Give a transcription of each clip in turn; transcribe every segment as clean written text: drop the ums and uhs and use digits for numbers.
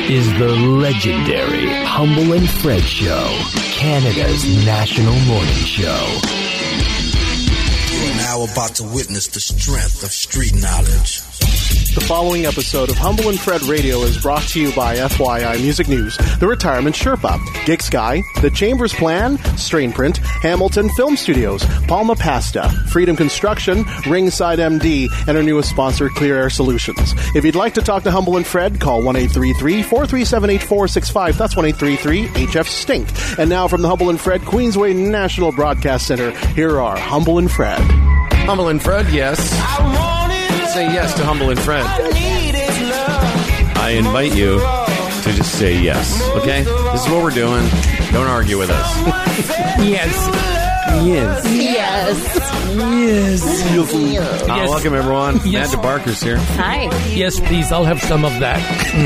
is the legendary Humble and Fred Show, Canada's national morning show. You are now about to witness the strength of street knowledge. The following episode of Humble and Fred Radio is brought to you by FYI Music News, The Retirement Sherpa, Gig Sky, The Chambers Plan, Strain Print, Hamilton Film Studios, Palma Pasta, Freedom Construction, Ringside MD, and our newest sponsor, Clear Air Solutions. If you'd like to talk to Humble and Fred, call 1-833-437-8465. That's 1-833-HF-STINK. And now from the Humble and Fred Queensway National Broadcast Center, here are Humble and Fred. Humble and Fred, yes. Say yes to Humble and Fred. I invite you to just say yes, okay? This is what we're doing. Don't argue with us. Yes. Yes. Yes. Yes. Welcome, everyone. Yes. Matt DeBarker's here. Hi. Yes, please. I'll have some of that.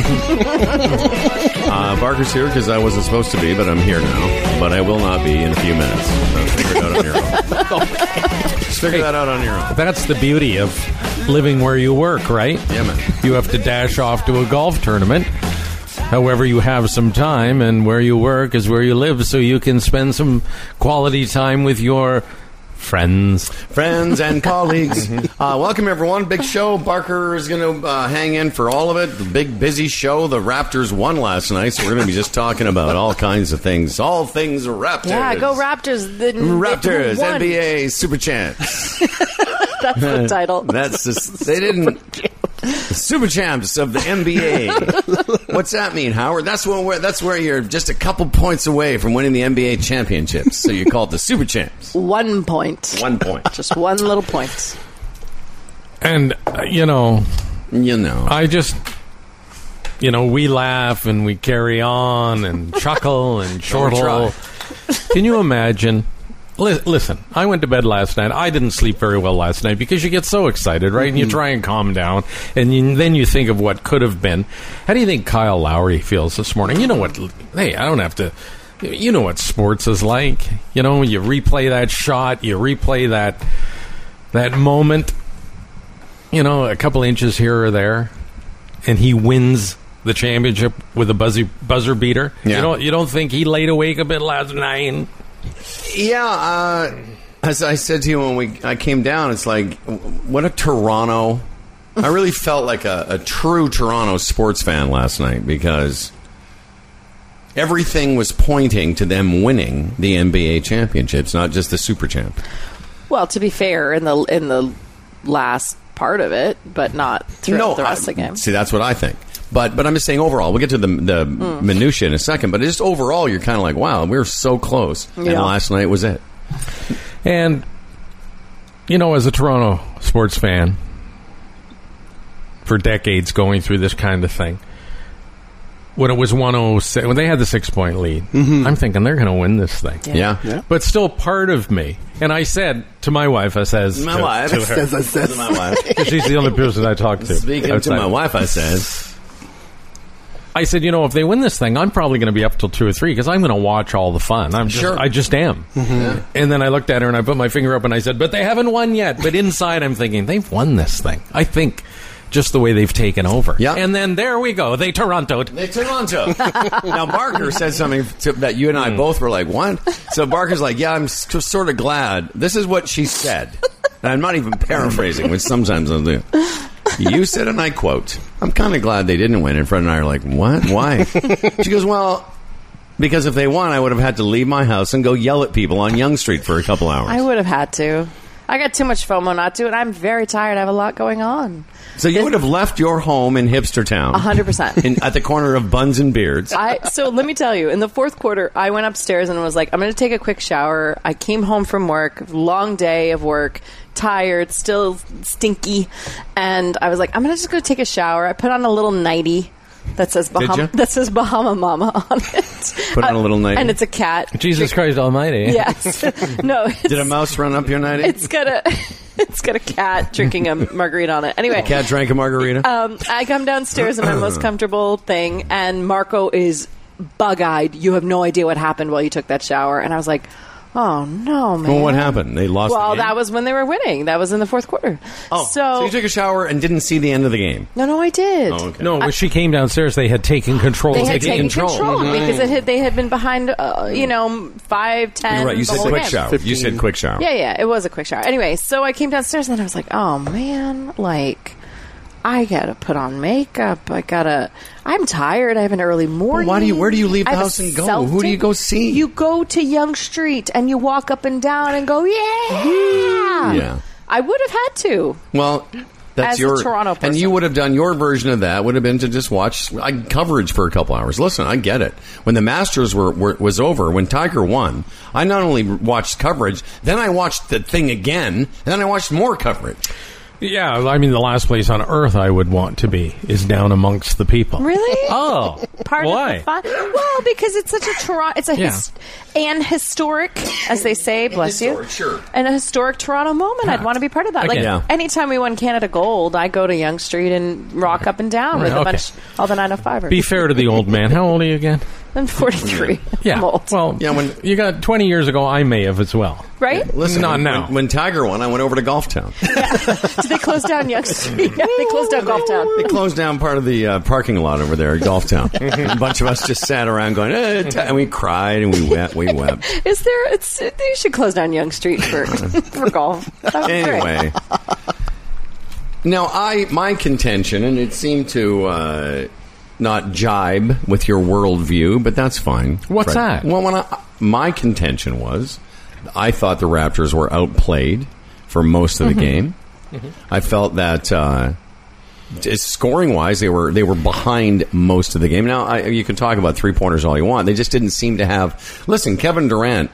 Barker's here because I wasn't supposed to be, but I'm here now. But I will not be in a few minutes. So figure it out on your own. Just figure that out on your own. That's the beauty of living where you work, right? Yeah, man. You have to dash off to a golf tournament. However, you have some time, and where you work is where you live, so you can spend some quality time with your friends and colleagues. Welcome, everyone. Big show. Barker is going to hang in for all of it. The big, busy show. The Raptors won last night, so we're going to be just talking about all kinds of things. All things Raptors. Yeah, go Raptors. Raptors, NBA Super Champs. That's the title. That's just, they didn't. The Super Champs of the NBA. What's that mean, Howard? That's where you're just a couple points away from winning the NBA championships. So you call it the Super Champs. 1 point. 1 point. Just one little point. And, I just, we laugh and we carry on and chuckle and chortle. Can you imagine? Listen, I went to bed last night. I didn't sleep very well last night because you get so excited, right? And you try and calm down, and then you think of what could have been. How do you think Kyle Lowry feels this morning? You know what? Hey, I don't have to. You know what sports is like. You replay that shot, you replay that moment. A couple inches here or there, and he wins the championship with a buzzer beater. Yeah. You don't think he laid awake a bit last night? Yeah, as I said to you when I came down, it's like, what a Toronto. I really felt like a true Toronto sports fan last night because everything was pointing to them winning the NBA championships, not just the Super Champ. Well, to be fair, in the last part of it, but not throughout the rest of the game. See, that's what I think. But I'm just saying overall, we'll get to the minutia in a second, but just overall, you're kind of like, wow, we were so close. Yeah. And last night was it. And, as a Toronto sports fan, for decades going through this kind of thing, when it was 106, when they had the 6-point lead, I'm thinking they're going to win this thing. Yeah. But still part of me, and I said to my wife, because she's the only person I talk to. Speaking outside. To my wife, I said, if they win this thing, I'm probably going to be up till 2 or 3 because I'm going to watch all the fun. I just am. Yeah. And then I looked at her and I put my finger up and I said, but they haven't won yet. But inside I'm thinking, they've won this thing. I think just the way they've taken over. Yeah. And then there we go. They Toronto'd. Now, Barker said something that you and I both were like, what? So Barker's like, yeah, I'm sort of glad. This is what she said. And I'm not even paraphrasing, which sometimes I'll do. You said, and I quote, I'm kind of glad they didn't win. And Fred and I are like, what? Why? She goes, well, because if they won, I would have had to leave my house and go yell at people on Yonge Street for a couple hours. I would have had to. I got too much FOMO not to, and I'm very tired. I have a lot going on. So you would have left your home in Hipster Town. 100%. At the corner of Buns and Beards. So let me tell you, in the fourth quarter, I went upstairs and was like, I'm going to take a quick shower. I came home from work, long day of work, tired, still stinky, and I was like, I'm going to just go take a shower. I put on a little nightie that says Bahama Mama on it. Put on a little nightie. And it's a cat. Jesus Christ Almighty. Yes. No. Did a mouse run up your nightie? It's got a cat drinking a margarita on it. Anyway. The cat drank a margarita? I come downstairs in my most comfortable thing, and Marco is bug-eyed. You have no idea what happened while you took that shower. And I was like, Oh, no, man. Well, what happened? They lost the Well, game? that was when they were winning. That was in the fourth quarter. Oh, so you took a shower and didn't see the end of the game? No, I did. Oh, okay. No, when she came downstairs, they had taken control. They had taken control. control because they had been behind, 5, 10. You're right. You the said whole quick game. shower. 15. You said quick shower. Yeah, it was a quick shower. Anyway, so I came downstairs and I was like, oh, man, I gotta put on makeup. I'm tired. I have an early morning. Well, where do you leave the I have house a and go? Celtic. Who do you go see? You go to Yonge Street and you walk up and down and go, yeah. Yeah. I would have had to. Well, that's As a your Toronto person. and you would have done your version of that. Would have been to just watch coverage for a couple hours. Listen, I get it. When the Masters was over, when Tiger won, I not only watched coverage, then I watched the thing again, and then I watched more coverage. Yeah, I mean, the last place on earth I would want to be is down amongst the people. Really? Oh, Part why? of the fun. Well, because it's such a Toronto. It's an historic, as they say. Bless Historic, you. sure. And a historic Toronto moment. I'd want to be part of that. Again. Like Yeah. anytime we won Canada Gold, I go to Yonge Street and rock up and down with Okay. a bunch all the 905ers. Be fair to the old man. How old are you again? I'm 43. Yeah. I'm old. Well, Yeah, when- you got 20 years ago, I may have as well. right? Listen, Not when, now. When Tiger won, I went over to Golf Town. Did they close down Yonge Street? Yeah, they closed down Golf Town. They closed down part of the parking lot over there at Golf Town. A bunch of us just sat around going, and we cried and we wept. Is there? They should close down Yonge Street for for golf. That would be great. Anyway, now my contention, and it seemed to not jibe with your worldview, but that's fine. What's that? Well, my contention was, I thought the Raptors were outplayed for most of the game. I felt that scoring wise, they were behind most of the game. Now you can talk about 3-pointers all you want. They just didn't seem to have. Listen, Kevin Durant.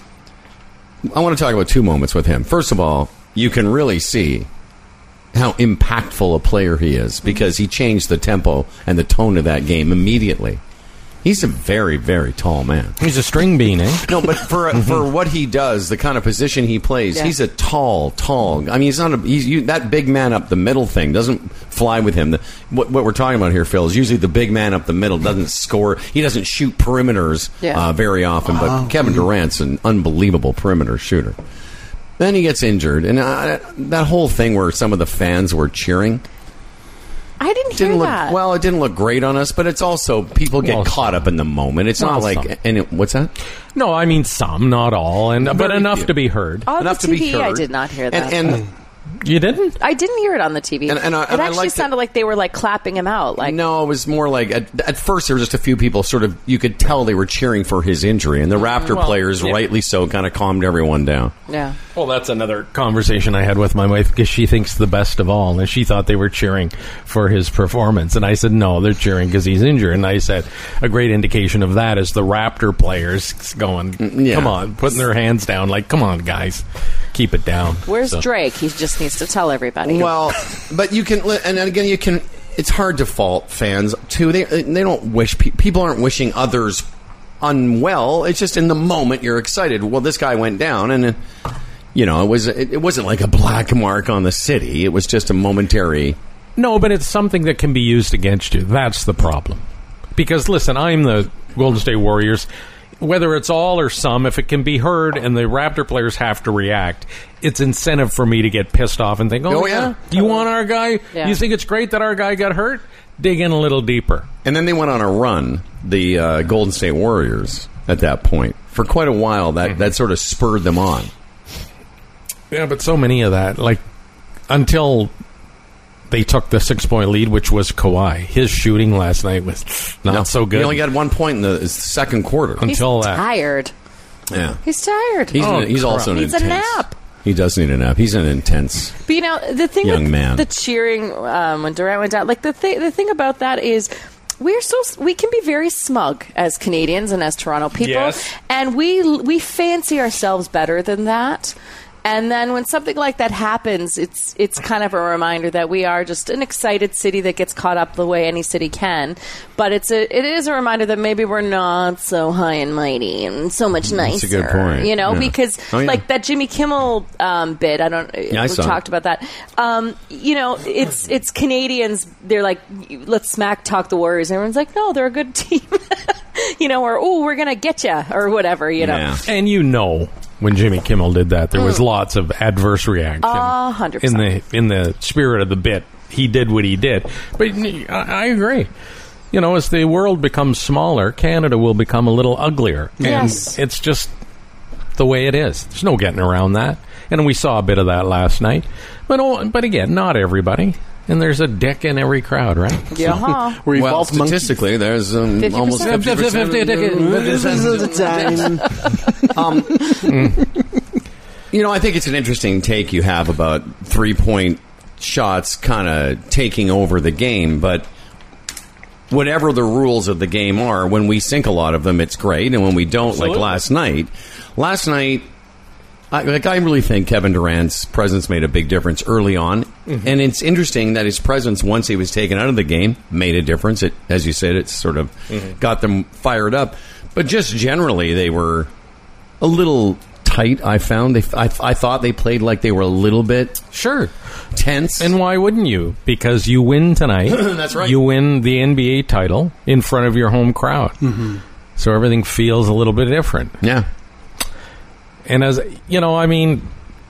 I want to talk about two moments with him. First of all, you can really see how impactful a player he is because he changed the tempo and the tone of that game immediately. He's a very, very tall man. He's a string bean, eh? No, but for what he does, the kind of position he plays, Yeah. he's a tall. I mean, he's not that big man up the middle thing doesn't fly with him. What we're talking about here, Phil, is usually the big man up the middle doesn't score. He doesn't shoot perimeters very often. But Kevin Durant's an unbelievable perimeter shooter. Then he gets injured, and that whole thing where some of the fans were cheering. I didn't hear Didn't look that. well. It didn't look great on us, but it's also people get Well, caught up in the moment. It's not Well, like some. what's that? No, I mean some, not all, but Very enough few. to be heard. On Enough the to be TV, I heard. did not hear that. And You didn't? I didn't hear it on the TV. And I it actually liked it. sounded like they were like clapping him out. Like no, it was more like at first there were just a few people sort of you could tell they were cheering for his injury, and the Raptor Well, players, yeah. rightly so, kind of calmed everyone down. yeah. Well, that's another conversation I had with my wife because she thinks the best of all, and she thought they were cheering for his performance. And I said, no, they're cheering because he's injured. And I said, a great indication of that is the Raptor players going, yeah. come on, putting their hands down, like, come on, guys, keep it down. Where's So- Drake? He just needs to tell everybody. Well, but you can, and again, you can. It's hard to fault fans too. They don't wish people aren't wishing others unwell. It's just in the moment you're excited. Well, this guy went down, and it wasn't like a black mark on the city. It was just a momentary. No, but it's something that can be used against you. That's the problem. Because, listen, I'm the Golden State Warriors. Whether it's all or some, if it can be heard and the Raptor players have to react, it's incentive for me to get pissed off and think, oh yeah? You want our guy? Yeah. You think it's great that our guy got hurt? Dig in a little deeper. And then they went on a run, the Golden State Warriors, at that point. For quite a while, that sort of spurred them on. Yeah, but so many of that, like, until they took the 6-point lead, which was Kawhi. His shooting last night was not so good. He only got 1 point in the second quarter. until He's that. tired. Yeah. He's tired. He's also an Needs intense. a nap. He does need a nap. He's an intense. But you know, the thing Young with man. the cheering when Durant went down, like the thing about that is we can be very smug as Canadians and as Toronto people, Yes. and we fancy ourselves better than that. And then when something like that happens, it's kind of a reminder that we are just an excited city that gets caught up the way any city can. But it is a reminder that maybe we're not so high and mighty and so much nicer. That's a good point. You know, Yeah. because Oh, yeah. like that Jimmy Kimmel bit, I we saw talked about that. You know, it's Canadians. They're like, let's smack talk the Warriors. And everyone's like, no, they're a good team. You know, or we're gonna get you or whatever. You know. Yeah. And you know when Jimmy Kimmel did that. There was lots of adverse reaction. 100%. In the spirit of the bit, he did what he did. But I agree. You know, as the world becomes smaller, Canada will become a little uglier. Yes. And it's just the way it is. There's no getting around that. And we saw a bit of that last night. But again, not everybody. And there's a dick in every crowd, right? Yeah. Uh-huh. We're Well, evolved monkeys. statistically, there's 50%. almost 50%. You know, I think it's an interesting take you have about 3-point shots kind of taking over the game, but whatever the rules of the game are, when we sink a lot of them, it's great, and when we don't, like last night, I really think Kevin Durant's presence made a big difference early on. Mm-hmm. And it's interesting that his presence, once he was taken out of the game, made a difference. It, as you said, it sort of got them fired up. But just generally, they were a little tight, I found. I thought they played like they were a little bit tense. And why wouldn't you? Because you win tonight. That's right. You win the NBA title in front of your home crowd. Mm-hmm. So everything feels a little bit different. Yeah. And as you know, I mean,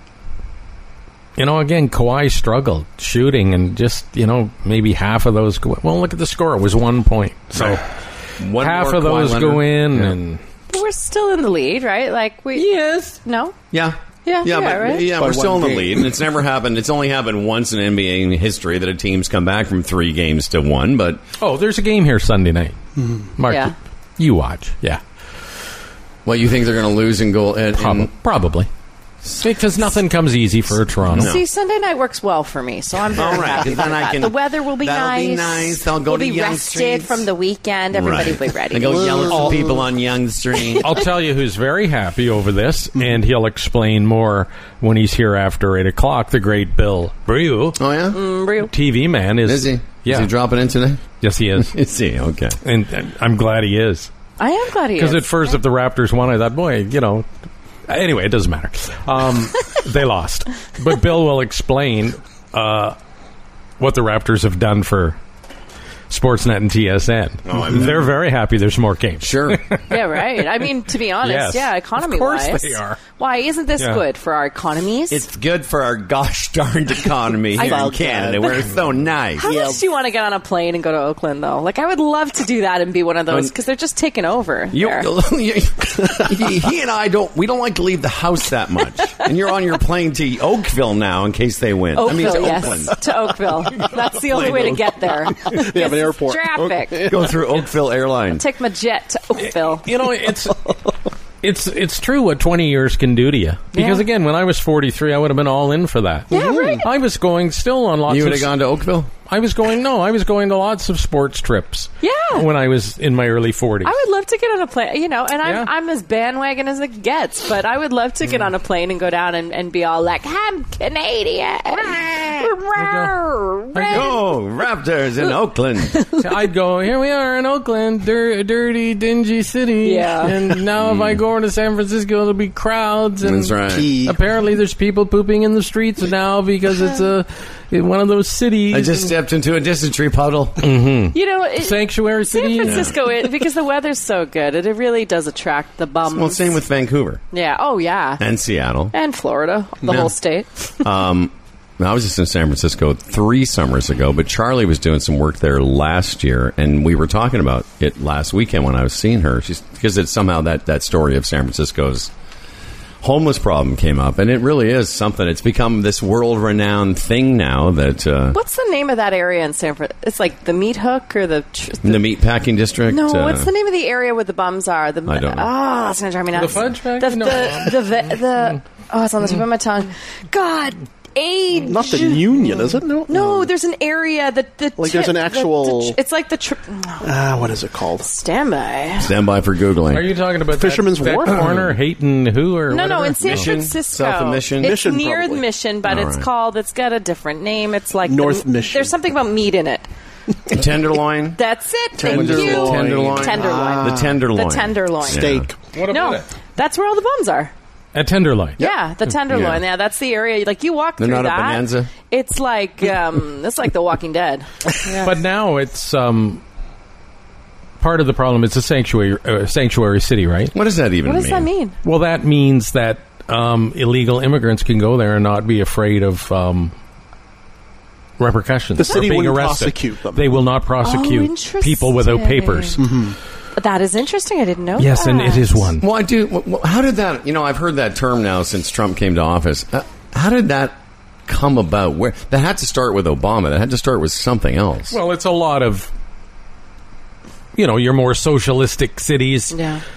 again, Kawhi struggled shooting, and just maybe half of those go. Well, look at the score; it was 1 point. So half of those go in, and we're still in the lead, right? Like no, yeah. But We're still in the lead, and it's never happened. It's only happened once in NBA history that a team's come back from 3 games to 1. But there's a game here Sunday night. Mm-hmm. Mark, you watch, Well, you think they're going to lose and go? Probably. Because nothing comes easy for Toronto. See, Sunday night works well for me, so I'm very happy about that. The weather will be nice. Be nice. They'll go we'll to be Yonge rested Street from the weekend. Everybody will be ready. They go yell at some people on Yonge Street. I'll tell you who's very happy over this, and he'll explain more when he's here after 8 o'clock, the great Bill Brew. Oh, yeah? Brew. TV man. Is he? Yeah. Is he dropping in today? Yes, he is. Is he? Okay. And I'm glad he is. I am glad he is. Because at first, if the Raptors won, I thought, boy, Anyway, it doesn't matter. They lost. But Bill will explain what the Raptors have done for Sportsnet and TSN. They're very happy there's more games. Sure. Yeah, right. I mean, to be honest, economy-wise. Of course they are. Why isn't this good for our economies? It's good for our gosh darned economy here in Canada, where it's so nice. How much do you want to get on a plane and go to Oakland, though? Like, I would love to do that and be one of those, because they're just taking over. He and I don't like to leave the house that much. And you're on your plane to Oakville now in case they win. Oakville, to Oakland. Yes, to Oakville. That's the only way to get there. They have an airport. Traffic. Go through Oakville Airlines. Take my jet to Oakville. It's true what 20 years can do to you. Because, again, when I was 43, I would have been all in for that. Yeah, right. I was going still on lots of... You would have gone to Oakville? I was going to lots of sports trips. Yeah. When I was in my early 40s. I would love to get on a plane, and I'm as bandwagon as it gets, but I would love to get on a plane and go down and be all like, I'm Canadian. Go, Raptors in Oakland. I'd go, here we are in Oakland, dirty, dingy city. Yeah. And now if I go over to San Francisco, there'll be crowds. And that's right. Apparently there's people pooping in the streets now because it's one of those cities. I just stepped into a dysentery puddle. Mm-hmm. Sanctuary city. San Francisco, because the weather's so good, it really does attract the bums. Well, same with Vancouver. Yeah. Oh, yeah. And Seattle. And Florida, the whole state. I was just in San Francisco 3 summers ago, but Charlie was doing some work there last year, and we were talking about it last weekend when I was seeing her. Because it's somehow that story of San Francisco's homeless problem came up, and it really is something. It's become this world-renowned thing now that... What's the name of that area in San Francisco? It's like the Meat Hook or the Meatpacking District? No, what's the name of the area where the bums are? I don't know. Oh, that's going to drive me nuts. The Fudge Factory? It's on the tip of my tongue. God, age. Not the Union, is it? No, there's an area that there's an actual... it's like the... what is it called? Stand by for Googling. Are you talking about Fisherman's that Wharf? corner, Hayton who or No, whatever? in San Francisco. South of Mission? It's Mission, near probably. the Mission, but it's got a different name. It's like North Mission. There's something about meat in it. Tenderloin? That's it. Thank Tenderloin. you. Tenderloin. Tenderloin. The Tenderloin. The Tenderloin. Steak. What about No, it? that's where all the bums are. At Tenderloin. Yeah, the Tenderloin. Yeah, that's the area. Like you walk They're through not that. a Bonanza? It's like The Walking Dead. Yeah. But now it's part of the problem. It's a sanctuary city, right? What does that even mean? What does that mean? Well, that means that illegal immigrants can go there and not be afraid of repercussions. The city or being wouldn't arrested. prosecute them. They will not prosecute people without papers. That is interesting. I didn't know Yes, that. and it is one. Well, I do. Well, how did that? I've heard that term now since Trump came to office. How did that come about? Where that had to start with Obama. That had to start with something else. Well, it's a lot of, your more socialistic cities,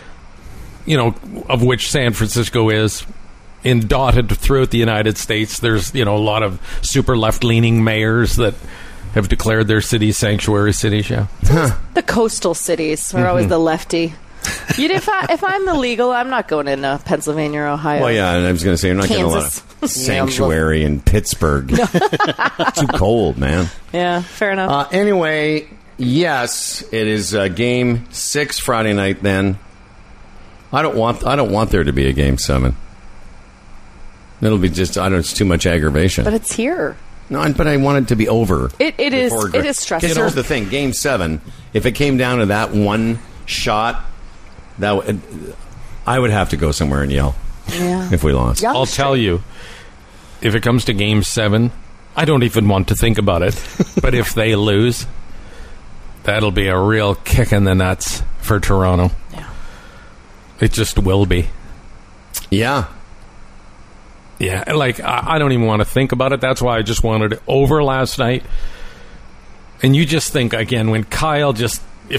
of which San Francisco is, dotted throughout the United States. There's, a lot of super left-leaning mayors that have declared their cities sanctuary cities, The coastal cities are always the lefty. If I'm illegal, I'm not going into Pennsylvania or Ohio. Well, yeah, and I was going to say, you're not getting a lot of sanctuary in Pittsburgh. Too cold, man. Yeah, fair enough. Anyway, yes, it is Game 6 Friday night. Then I don't want there to be a Game 7. It'll be just it's too much aggravation. But it's here. No, but I want it to be over. It is stressful. Because here's the thing: Game 7. If it came down to that one shot, I would have to go somewhere and yell. Yeah. If we lost. I'll tell you, if it comes to Game 7, I don't even want to think about it. But if they lose, that'll be a real kick in the nuts for Toronto. Yeah. It just will be. Yeah. Yeah, I don't even want to think about it. That's why I just wanted it over last night. And you just think, again, when Kyle just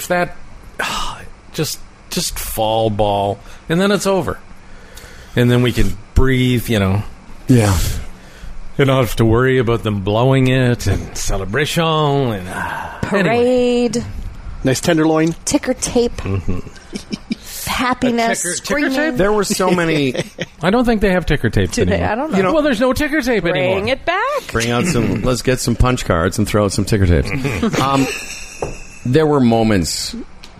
fall ball, and then it's over. And then we can breathe, Yeah. You don't have to worry about them blowing it, and celebration, and parade. Anyway. Nice tenderloin. Ticker tape. Happiness, ticker tape? There were so many. I don't think they have ticker tapes anymore. I don't know. Well, there's no ticker tape anymore. Bring it back. Bring out some. Let's get some punch cards and throw out some ticker tapes. There were moments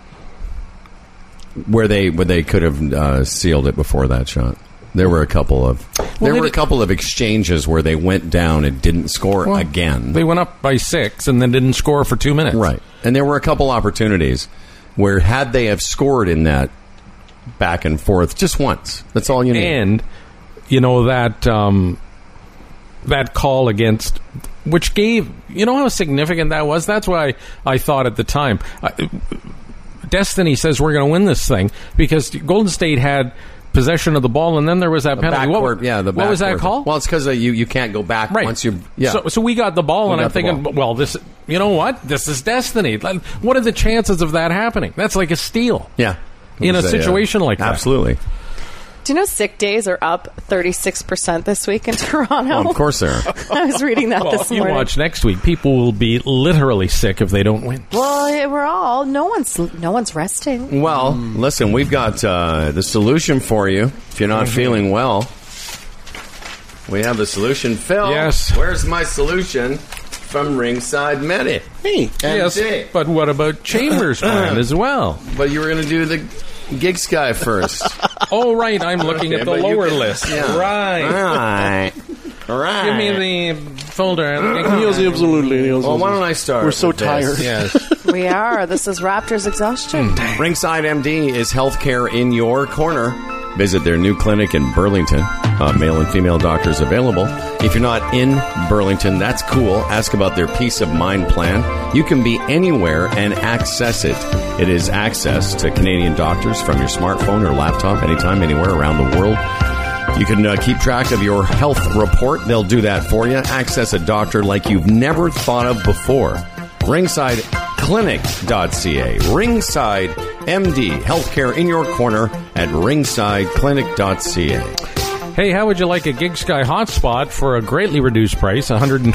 where they could have sealed it before that shot. There were a couple of exchanges where they went down and didn't score again. They went up by 6 and then didn't score for 2 minutes. Right, and there were a couple opportunities where had they have scored in that back and forth just once, that's all you need. And that call against, which gave, how significant that was. That's why I thought at the time, Destiny says we're going to win this thing because Golden State had possession of the ball, and then there was that penalty. What was that call? Well, it's because you can't go back once you. Yeah. So we got the ball, and I'm thinking, well, this. You know what? This is destiny. What are the chances of that happening? That's like a steal. Yeah. In a situation like that. Absolutely. Do you know sick days are up 36% this week in Toronto? Well, of course they are. I was reading that this morning. If you watch next week, people will be literally sick if they don't win. Well, no one's resting. Well, listen, we've got the solution for you if you're not feeling well. We have the solution. Phil, yes. Where's my solution from Ringside Medi? Hey, yes, but what about Chambers' plan as well? But you were going to do the Gig Sky first. Oh, right. I'm looking at the lower list. Yeah. Right. All right. Give me the folder. Absolutely. Well, why don't I start? We're so with tired. this? Yes. We are. This is Raptors exhaustion. Ringside MD is healthcare in your corner. Visit their new clinic in Burlington. Male and female doctors available. If you're not in Burlington, that's cool. Ask about their Peace of Mind plan. You can be anywhere and access it. It is access to Canadian doctors from your smartphone or laptop anytime, anywhere around the world. You can keep track of your health report. They'll do that for you. Access a doctor like you've never thought of before. RingsideClinic.ca. Ringside MD. Healthcare in your corner at RingsideClinic.ca. Hey, how would you like a Gig Sky hotspot for a greatly reduced price,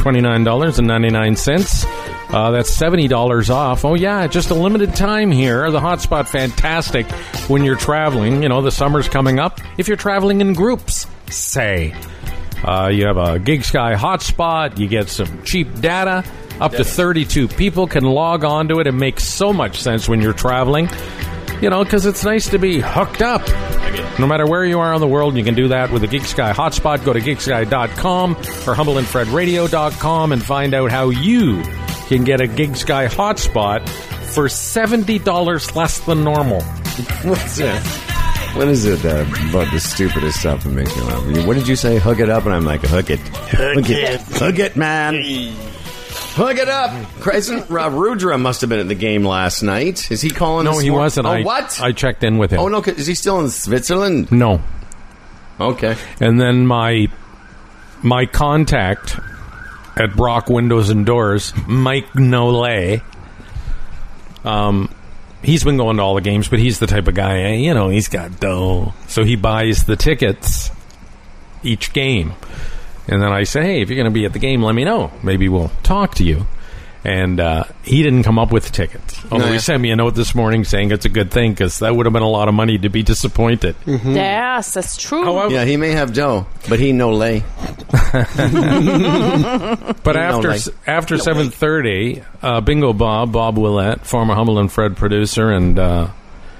$129.99? That's $70 off. Oh, yeah, just a limited time here. The hotspot, fantastic when you're traveling. The summer's coming up. If you're traveling in groups, say. You have a Gig Sky hotspot. You get some cheap data. Up to 32 people can log on to it. It makes so much sense when you're traveling. Because it's nice to be hooked up. No matter where you are in the world, you can do that with a Gig Sky hotspot. Go to gigsky.com or humbleandfredradio.com and find out how you can get a Gig Sky hotspot for $70 less than normal. What's that? What is it about the stupidest stuff that makes me laugh? What did you say? Hook it up, and I'm like, hook it, hook it, man. Hook it up. Rudra must have been at the game last night. Is he calling? No, he wasn't. What? I checked in with him. Oh no, is he still in Switzerland? No. Okay. And then my contact at Brock Windows and Doors, Mike Nolay. He's been going to all the games, but he's the type of guy, he's got dough. So he buys the tickets each game. And then I say, hey, if you're going to be at the game, let me know. Maybe we'll talk to you. And he didn't come up with the tickets. Although he sent me a note this morning saying it's a good thing because that would have been a lot of money to be disappointed. Mm-hmm. Yes, that's true. However, yeah, he may have dough, but he no lay. But after 7:30, Bingo Bob Willett, former Humble and Fred producer, and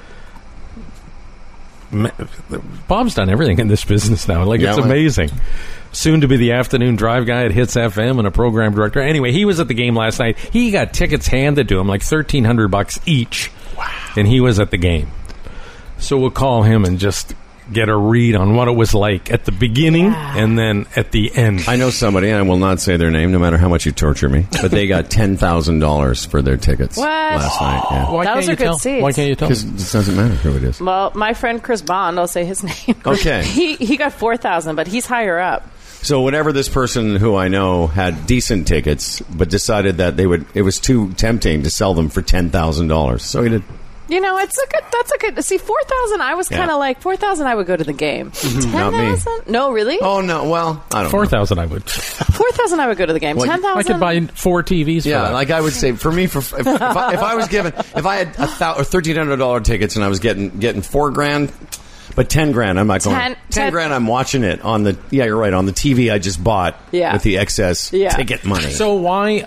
Bob's done everything in this business now. It's amazing. Soon to be the afternoon drive guy at Hits FM and a program director. Anyway, he was at the game last night. He got tickets handed to him, like $1,300 each. Wow. And he was at the game. So we'll call him and just get a read on what it was like at the beginning and then at the end. I know somebody, and I will not say their name no matter how much you torture me, but they got $10,000 for their tickets last night. Yeah. Why Those can't are you good tell? seats. Why can't you tell? Because it doesn't matter who it is. Well, my friend Chris Bond, I'll say his name. Okay. He got 4,000, but he's higher up. So whenever this person who I know had decent tickets, but decided that it was too tempting to sell them for $10,000, so he did. That's a good. See, 4,000. I was kind of like 4,000. I would go to the game. 10,000? No, really? Oh no. Well, I don't. 4,000, I would. 4,000. I would go to the game. 10,000. I could buy 4 TVs. Yeah, for that. like I would say, for me, if I was given, if I had $1,300 tickets and I was getting $4,000. But $10,000, I'm not going. $10,000, I'm watching it on the. Yeah, you're right, on the TV I just bought with the excess ticket money. So why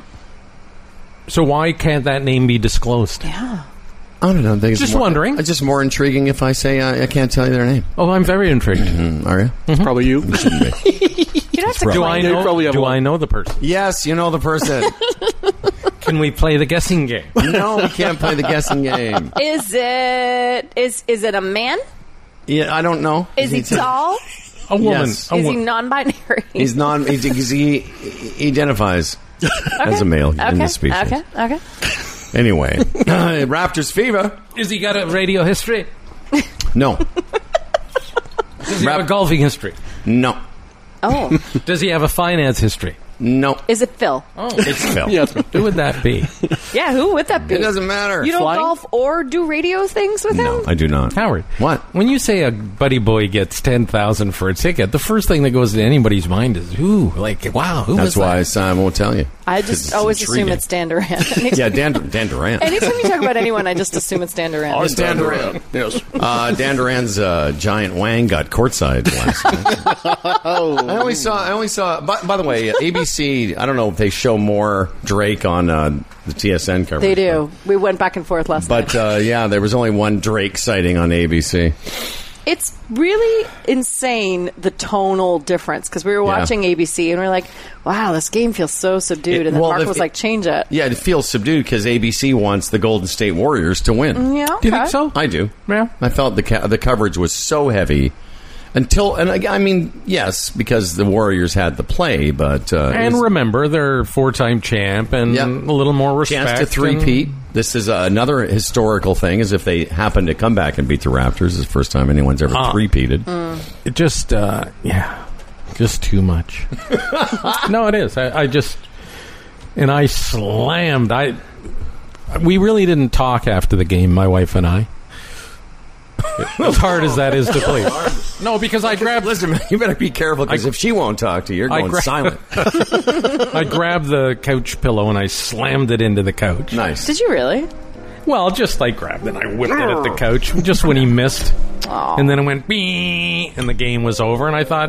can't that name be disclosed? Yeah. I don't know. It's just more, wondering. It's just more intriguing if I say I can't tell you their name. Oh, I'm very intrigued. Are you? It's probably you. It shouldn't be. Do I know the person? Yes, you know the person. Can we play the guessing game? No, we can't play the guessing game. Is it a man? Yeah, I don't know. Is he tall? A woman. Yes. Is he non-binary? He identifies as a male in the species. Okay. Anyway, Raptors fever. Has he got a radio history? No. Does he have a golfing history? No. Oh. Does he have a finance history? No. Is it Phil? Oh, It's Phil. Yeah, who would that be? Yeah, who would that be? It doesn't matter. You don't Flying? golf or do radio things with him? No, I do not. Howard. What? When you say a buddy boy gets 10,000 for a ticket, the first thing that goes to anybody's mind is who? Like, wow, who That's was why that? I won't tell you. I just always assume it's Dan Durant. Yeah, Dan Durant. Anytime you talk about anyone, I just assume it's Dan Durant. It's Dan Durant. Yes. Dan Durant's giant wang got courtside last night. I only saw. By the way, ABC. I don't know if they show more Drake on the TSN coverage. They do. We went back and forth last night. But yeah, there was only one Drake sighting on ABC. It's really insane, the tonal difference, because we were watching ABC and we are like, wow, this game feels so subdued. And then Mark was like, change it. Yeah, it feels subdued because ABC wants the Golden State Warriors to win. Yeah, okay. Do you think so? I do. Yeah. I felt the coverage was so heavy. I mean, yes, because the Warriors had the play, but... and remember, they're 4-time champ and a little more respect. Chance to three-peat. This is another historical thing, is if they happen to come back and beat the Raptors. It's the first time anyone's ever three-peated. It just, just too much. No, it is. I slammed. We really didn't talk after the game, my wife and I. As hard as that is to play. No, because I grabbed... Listen, man, you better be careful, because if she won't talk to you, you're going silent. I grabbed the couch pillow and I slammed it into the couch. Nice. Did you really? Well, just like grabbed it and I whipped it at the couch, just when he missed. Aww. And then it went, bing, and the game was over. And I thought,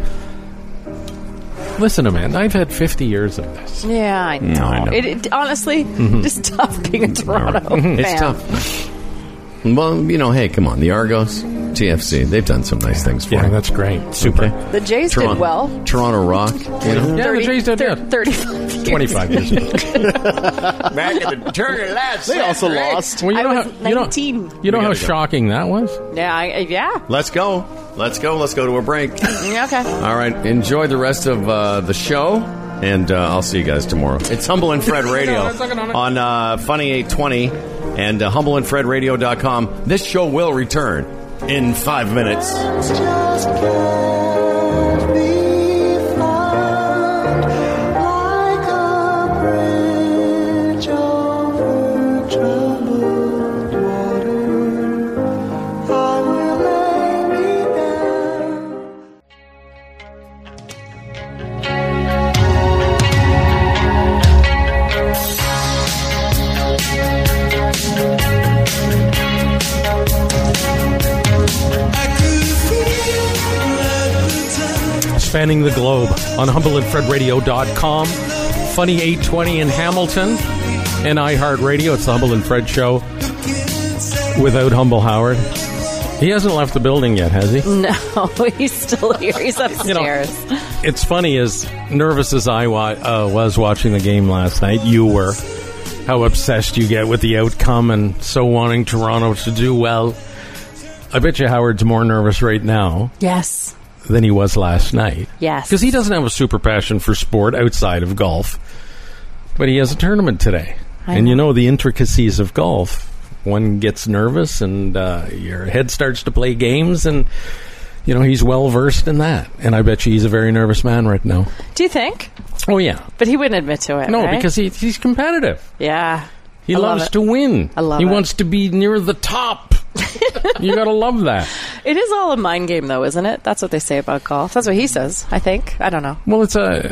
listen to man, I've had 50 years of this. Yeah, I know. I know. It honestly, it's tough being a Toronto fan. It's tough. Well, hey, come on. The Argos, TFC. They've done some nice things for Yeah, him. that's great. Super. Okay. The Jays Toronto, did well. Toronto Rock. You know? Yeah, the Jays did good. 35 years. 25 years ago. Back in the turn of last They also lost. Well, I was 19. You know how gotta go. shocking that was? Yeah, yeah. Let's go. Let's go to a break. Okay. All right. Enjoy the rest of the show, and I'll see you guys tomorrow. It's Humble and Fred Radio on Funny 820 and humbleandfredradio.com. This show will return in 5 minutes. Spanning the globe on humbleandfredradio.com, Funny 820 in Hamilton, and iHeartRadio. It's the Humble and Fred Show without Humble Howard. He hasn't left the building yet, has he? No, he's still here. He's upstairs. It's funny, as nervous as I was watching the game last night, you were, how obsessed you get with the outcome and so wanting Toronto to do well. I bet you Howard's more nervous right now Yes. than he was last night. Yes. Because he doesn't have a super passion for sport outside of golf. But he has a tournament today. And you know the intricacies of golf. One gets nervous and your head starts to play games, and you know he's well versed in that. And I bet you he's a very nervous man right now. Do you think? Oh, yeah. But he wouldn't admit to it, No, right? because he's competitive. Yeah. He I love loves it. to win. I love he it. wants to be near the top. You gotta love that. It is all a mind game, though, isn't it? That's what they say about golf. That's what he says, I think. I don't know. Well,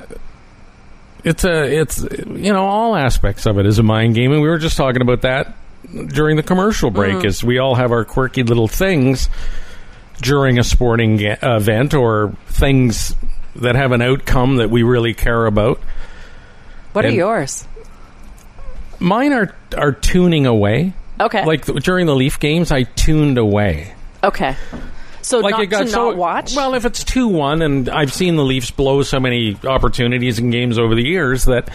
it's you know, all aspects of it is a mind game, and we were just talking about that during the commercial break. Is we all have our quirky little things during a sporting event, or things that have an outcome that we really care about. What are And- yours? Mine are tuning away. Okay. Like during the Leaf games, I tuned away. Okay. So Like not it got to so not watch? well. If it's 2-1, and I've seen the Leafs blow so many opportunities in games over the years that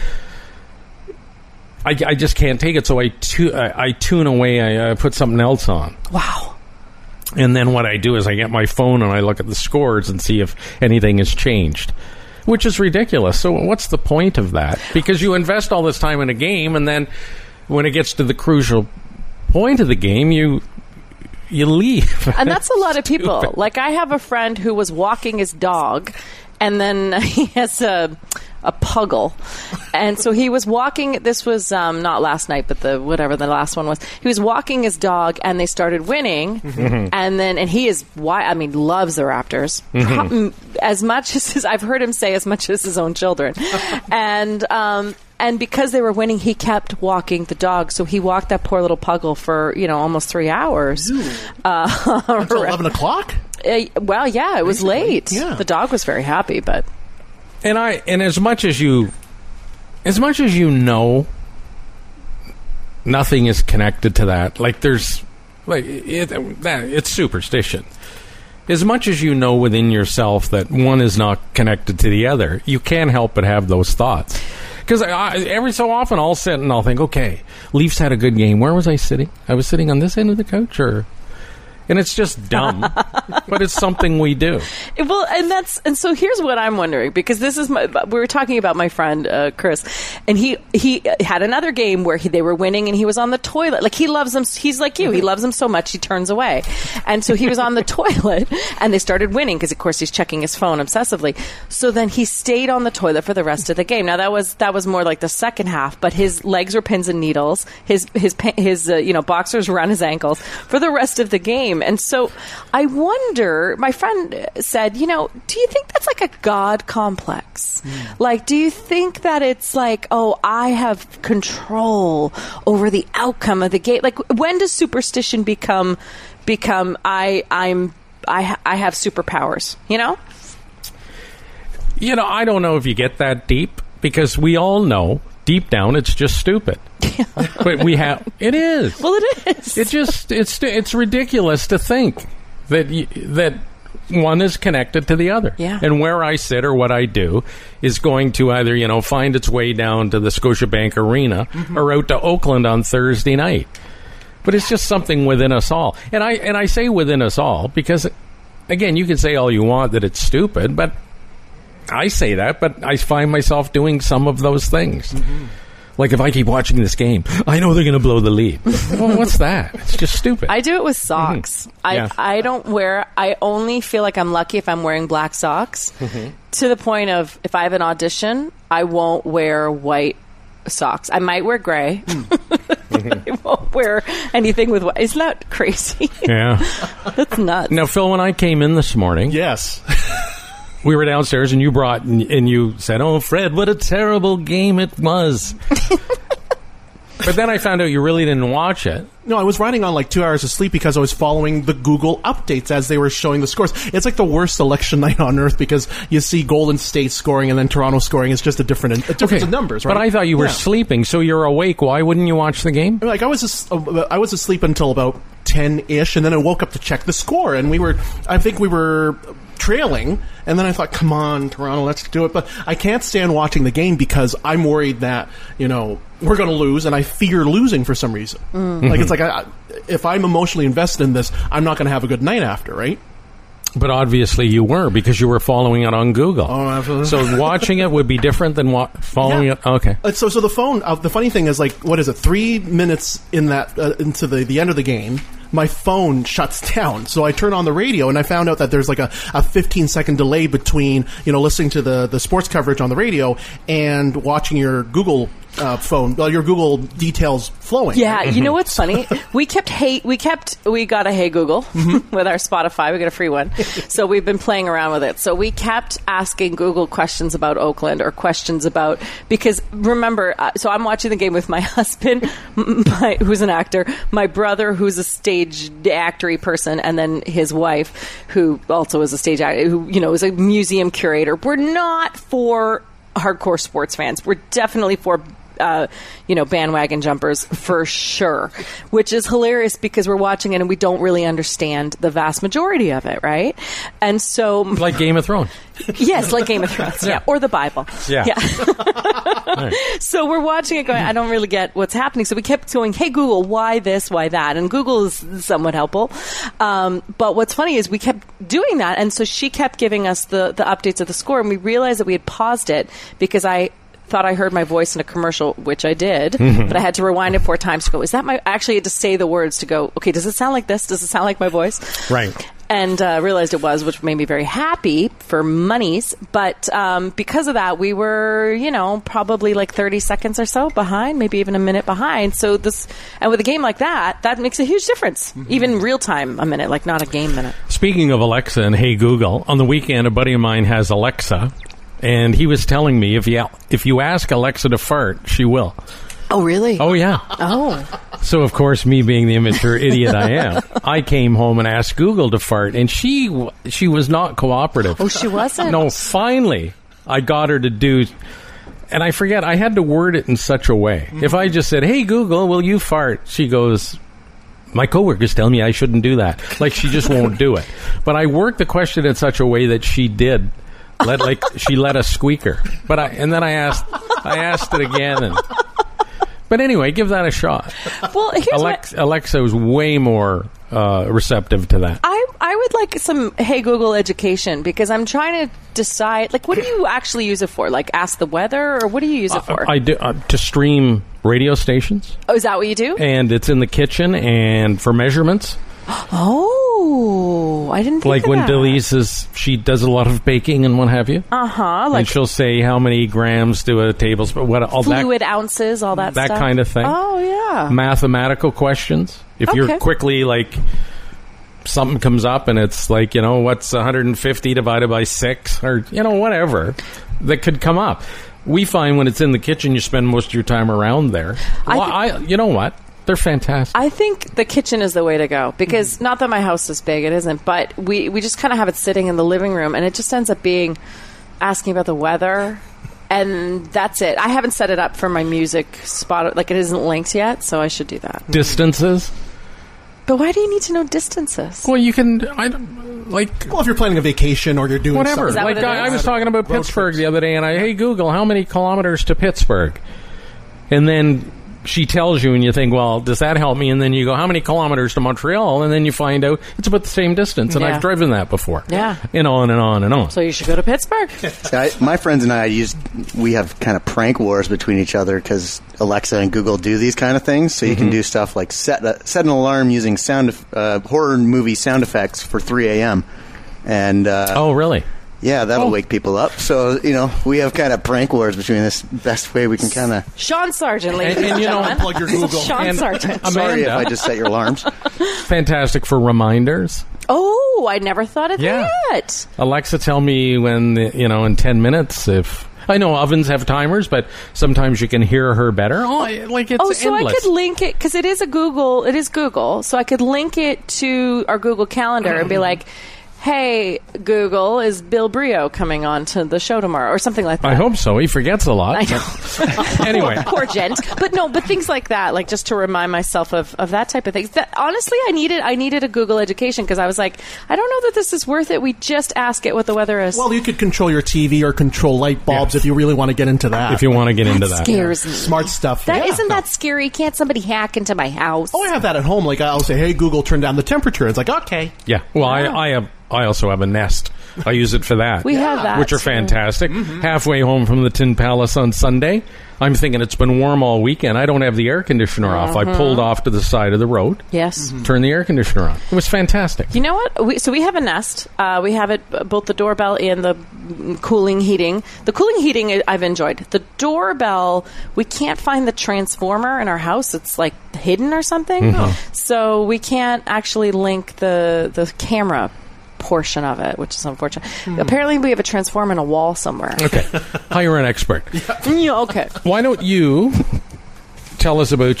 I just can't take it. So I tune away. I put something else on, Wow. and then what I do is I get my phone and I look at the scores and see if anything has changed, which is ridiculous. So what's the point of that? Because you invest all this time in a game, and then when it gets to the crucial point of the game, you leave. And that's a lot of people. Like, I have a friend who was walking his dog, and then he has a puggle. And so he was walking, this was not last night, but the last one was. He was walking his dog, and they started winning. And he is, loves the Raptors. As much as, I've heard him say as much as his own children. And because they were winning, he kept walking the dog. So he walked that poor little puggle for, almost 3 hours. Until 11 o'clock? Well, yeah, it was late. yeah. The dog was very happy, but And as much as you know, nothing is connected to that. Like it's superstition. As much as you know within yourself that one is not connected to the other, you can't help but have those thoughts. Because every so often I'll sit and I'll think, okay, Leafs had a good game. Where was I sitting? I was sitting on this end of the couch, and it's just dumb, but it's something we do. well, and so here's what I'm wondering, because this is we were talking about my friend Chris, and he had another game where they were winning, and he was on the toilet. Like, he loves them. He's like you. He loves them so much he turns away, and so he was on the toilet, and they started winning because, of course, he's checking his phone obsessively. So then he stayed on the toilet for the rest of the game. Now that was more like the second half, but his legs were pins and needles. His boxers were on his ankles for the rest of the game. And so I wonder, my friend said, do you think that's like a God complex? Like, do you think that it's like, oh, I have control over the outcome of the game? Like, when does superstition become I have superpowers, I don't know if you get that deep, because we all know deep down it's just stupid. But it is. Well, it is. It's ridiculous to think that one is connected to the other. Yeah. And where I sit or what I do is going to either, find its way down to the Scotiabank Arena or out to Oakland on Thursday night. But it's just something within us all. And I say within us all because, again, you can say all you want that it's stupid, but I say that, but I find myself doing some of those things. Like if I keep watching this game, I know they're going to blow the lead. Well, what's that? It's just stupid. I do it with socks. I don't wear. I only feel like I'm lucky if I'm wearing black socks. To the point of if I have an audition, I won't wear white socks. I might wear gray. I won't wear anything with white. Isn't that crazy? Yeah, that's nuts. Now, Phil, when I came in this morning, Yes. we were downstairs and you brought and you said, "Oh, Fred, what a terrible game it was." But then I found out you really didn't watch it. No, I was riding on like 2 hours of sleep because I was following the Google updates as they were showing the scores. It's like the worst election night on earth because you see Golden State scoring and then Toronto scoring. It's just a difference of numbers, right? But I thought you were sleeping, so you're awake. Why wouldn't you watch the game? Like I was asleep until about 10-ish, and then I woke up to check the score, and I think we were trailing, and then I thought, come on, Toronto, let's do it. But I can't stand watching the game because I'm worried that, we're going to lose, and I fear losing for some reason. Like, it's like, if I'm emotionally invested in this, I'm not going to have a good night after, right? But obviously you were, because you were following it on Google. Oh, absolutely. So watching it would be different than following it? Okay. So the phone, the funny thing is, like, what is it, 3 minutes in that into the end of the game, my phone shuts down. So I turn on the radio, and I found out that there's like a 15-second delay between, listening to the sports coverage on the radio and watching your Google phone, your Google details flowing. Yeah, you know what's funny? We got a Hey Google with our Spotify. We got a free one. So we've been playing around with it. So we kept asking Google questions about Oakland or questions about, because remember, so I'm watching the game with my husband, who's an actor, my brother, who's a stage actory person, and then his wife, who also is a stage actor, who, is a museum curator. We're not for hardcore sports fans. We're definitely for bandwagon jumpers for sure, which is hilarious because we're watching it and we don't really understand the vast majority of it, right? And so, like Game of Thrones. Yes, like Game of Thrones, yeah, or the Bible, yeah. Right. So we're watching it, going, I don't really get what's happening. So we kept going, hey Google, why this, why that? And Google is somewhat helpful. But what's funny is we kept doing that, and so she kept giving us the updates of the score, and we realized that we had paused it because I thought I heard my voice in a commercial, which I did, but I had to rewind it 4 times to go, is that my... I actually had to say the words to go, okay, does it sound like this? Does it sound like my voice? Right. And realized it was, which made me very happy for monies. But because of that, we were, probably like 30 seconds or so behind, maybe even a minute behind. So and with a game like that makes a huge difference. Even real time, a minute, like not a game minute. Speaking of Alexa and Hey Google, on the weekend, a buddy of mine has Alexa. And he was telling me if you ask Alexa to fart, she will. Oh, really? Oh, yeah. Oh. So, of course, me being the immature idiot I am, I came home and asked Google to fart, and she was not cooperative. Oh, she wasn't? No, finally, I got her to do... And I forget, I had to word it in such a way. If I just said, hey, Google, will you fart? She goes... My coworkers tell me I shouldn't do that. Like, she just won't do it. But I worked the question in such a way that she did... she let us squeaker, and then I asked it again, but anyway, give that a shot. Well, Alexa was way more receptive to that. I would like some Hey Google education because I'm trying to decide, like, what do you actually use it for? Like, ask the weather, or what do you use it for? I do to stream radio stations. Oh, is that what you do? And it's in the kitchen and for measurements. Oh, I didn't think like of when that. Delise she does a lot of baking and what have you. Like, and she'll say how many grams to a tablespoon, all fluid ounces, all that stuff. That kind of thing. Oh, yeah. Mathematical questions. If you're quickly, like, something comes up and it's like, what's 150 divided by 6? Or, whatever that could come up. We find when it's in the kitchen, you spend most of your time around there. You know what? They're fantastic. I think the kitchen is the way to go because not that my house is big, it isn't, but we just kind of have it sitting in the living room and it just ends up being asking about the weather and that's it. I haven't set it up for my music spot, like it isn't linked yet, so I should do that. Distances? But why do you need to know distances? Well, you can, Well, if you're planning a vacation or you're doing whatever. Is that something. what it I is? was talking about Road Pittsburgh trips. the other day, and hey, Google, how many kilometers to Pittsburgh? And then she tells you, and you think, well, does that help me? And then you go, how many kilometers to Montreal? And then you find out it's about the same distance, and Yeah. I've driven that before. Yeah. And on and on and on. So you should go to Pittsburgh. My friends and we have kind of prank wars between each other because Alexa and Google do these kind of things. So you can do stuff like set an alarm using horror movie sound effects for 3 a.m. And Oh, really? yeah, that'll wake people up. So we have kind of prank wars between this. Best way we can kind of. Sean Sargent, ladies And and you know, gentlemen. plug your Google. Sean And- Sargent. Sorry if I Amanda, just set your alarms. fantastic for reminders. Oh, I never thought of Yeah. that. Alexa, tell me when, in 10 minutes if... I know ovens have timers, but sometimes you can hear her better. It's So endless. I could link it because it is Google. So I could link it to our Google Calendar and be like, "Hey, Google, is Bill Brio coming on to the show tomorrow?" or something like that. I hope so. He forgets a lot. I know. Anyway. Poor gent. But things like that, like just to remind myself of that type of thing. Honestly, I needed a Google education because I was like, I don't know that this is worth it. We just ask it what the weather is. Well, you could control your TV or control light bulbs if you really want to get into that. If you want to get into that. scares me. Smart stuff. That yeah. isn't that scary? Can't somebody hack into my house? Oh, I have that at home. Like I'll say, "Hey Google, turn down the temperature." It's like, okay. Yeah. Well, I also have a Nest. I use it for that. We have that. Which are fantastic. Halfway home from the Tin Palace on Sunday, I'm thinking it's been warm all weekend. I don't have the air conditioner off. I pulled off to the side of the road, Yes. turned the air conditioner on. It was fantastic. You know what? We have a Nest. We have it both the doorbell and the cooling heating. The cooling heating I've enjoyed. The doorbell, we can't find the transformer in our house. It's like hidden or something. So we can't actually link the camera portion of it, which is unfortunate. Apparently we have a transformer in a wall somewhere. Okay. Hire an expert. Yeah, okay. Why don't you tell us about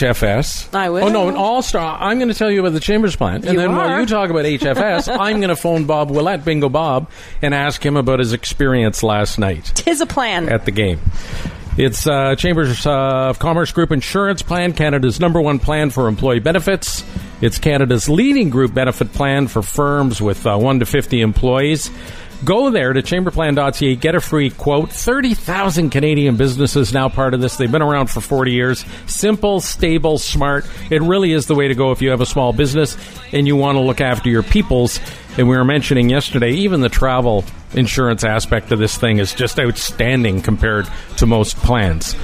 HFS? I will. Oh, no, All-Star. I'm going to tell you about the Chambers plant. And You then while are. you talk about HFS, I'm going to phone Bob Willett, Bingo Bob, and ask him about his experience last night Tis a plan. at the game. It's Chambers of Commerce Group Insurance Plan, Canada's #1 plan for employee benefits. It's Canada's leading group benefit plan for firms with 1 to 50 employees. Go there to chamberplan.ca, get a free quote. 30,000 Canadian businesses now part of this. They've been around for 40 years. Simple, stable, smart. It really is the way to go if you have a small business and you want to look after your peoples. And we were mentioning yesterday, even the travel insurance aspect of this thing is just outstanding compared to most plans.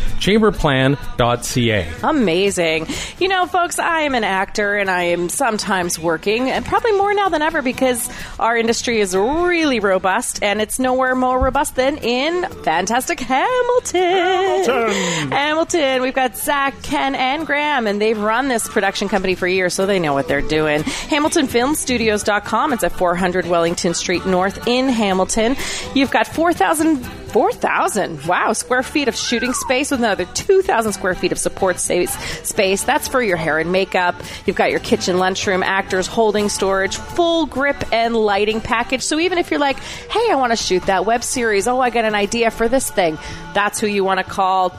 Chamberplan.ca. Amazing. You know, folks, I am an actor and I am sometimes working, and probably more now than ever because our industry is really robust, and it's nowhere more robust than in fantastic Hamilton. Hamilton. We've got Zach, Ken, and Graham, and they've run this production company for years, so they know what they're doing. HamiltonFilmStudios.com. It's at 400 Wellington Street North in Hamilton. You've got 4,000 square feet of shooting space with another 2,000 square feet of support space. That's for your hair and makeup. You've got your kitchen, lunchroom, actors, holding storage, full grip and lighting package. So even if you're like, hey, I want to shoot that web series. Oh, I got an idea for this thing. That's who you want to call,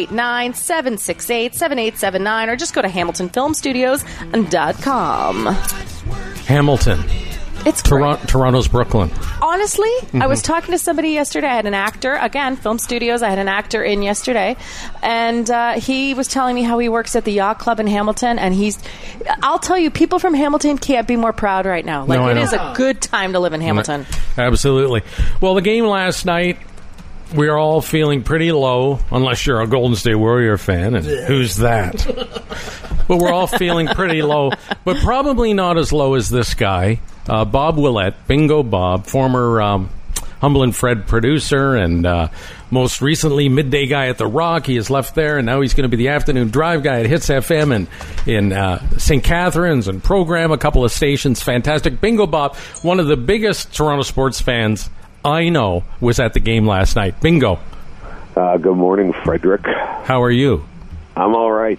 289-768-7879, or just go to HamiltonFilmStudios.com. Hamilton. It's great. Toronto's Brooklyn. Honestly, I was talking to somebody yesterday. I had an actor, again, film studios. I had an actor in yesterday, and he was telling me how he works at the Yacht Club in Hamilton. And I'll tell you, people from Hamilton can't be more proud right now. Like, No, I it know. is a good time to live in Hamilton. Absolutely. Well, the game last night, we are all feeling pretty low, unless you're a Golden State Warrior fan, and who's that? But we're all feeling pretty low, but probably not as low as this guy, Bob Willett, Bingo Bob, former Humble and Fred producer, and most recently midday guy at The Rock. He has left there, and now he's going to be the afternoon drive guy at Hits FM and in St. Catharines, and program a couple of stations. Fantastic. Bingo Bob, one of the biggest Toronto sports fans I know, was at the game last night. Bingo. Good morning, Frederick. How are you? I'm all right.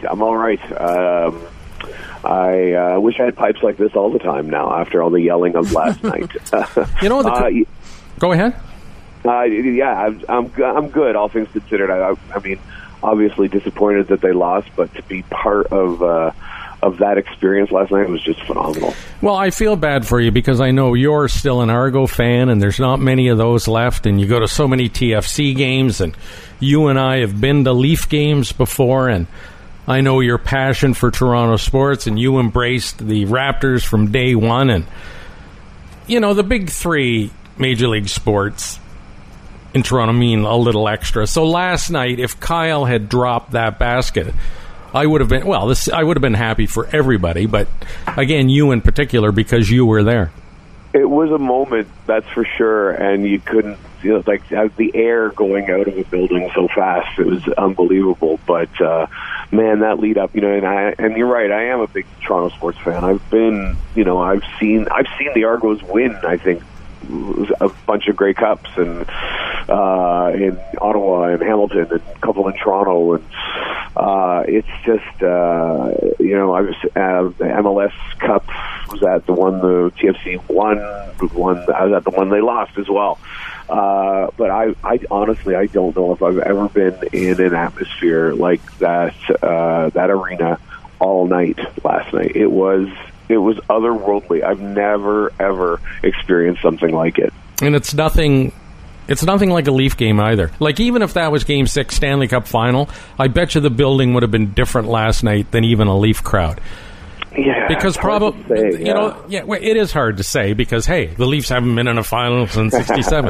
I wish I had pipes like this all the time now after all the yelling of last night. You know, go ahead. Yeah, I'm good, all things considered. I mean, obviously disappointed that they lost, but to be part of that experience last night was just phenomenal. Well, I feel bad for you because I know you're still an Argo fan, and there's not many of those left, and you go to so many TFC games, and you and I have been to Leaf games before, and I know your passion for Toronto sports, and you embraced the Raptors from day one, and, you know, the big three Major League sports in Toronto mean a little extra. So last night, if Kyle had dropped that basket, I would have been, I would have been happy for everybody, but again, you in particular, because you were there. It was a moment, that's for sure, and you couldn't, like the air going out of a building so fast, it was unbelievable. But man, that lead up, and you're right, I am a big Toronto sports fan. I've seen the Argos win, I think, a bunch of Grey Cups, and in Ottawa and Hamilton and a couple in Toronto, and it's just I was the MLS Cup was at the one the TFC won. I was at the one they lost as well. But I honestly don't know if I've ever been in an atmosphere like that arena all night last night. It was otherworldly. I've never, ever experienced something like it. And it's nothing like a Leaf game either. Like, even if that was Game 6 Stanley Cup Final, I bet you the building would have been different last night than even a Leaf crowd. Yeah, because probably, it is hard to say because, hey, the Leafs haven't been in a final since '67.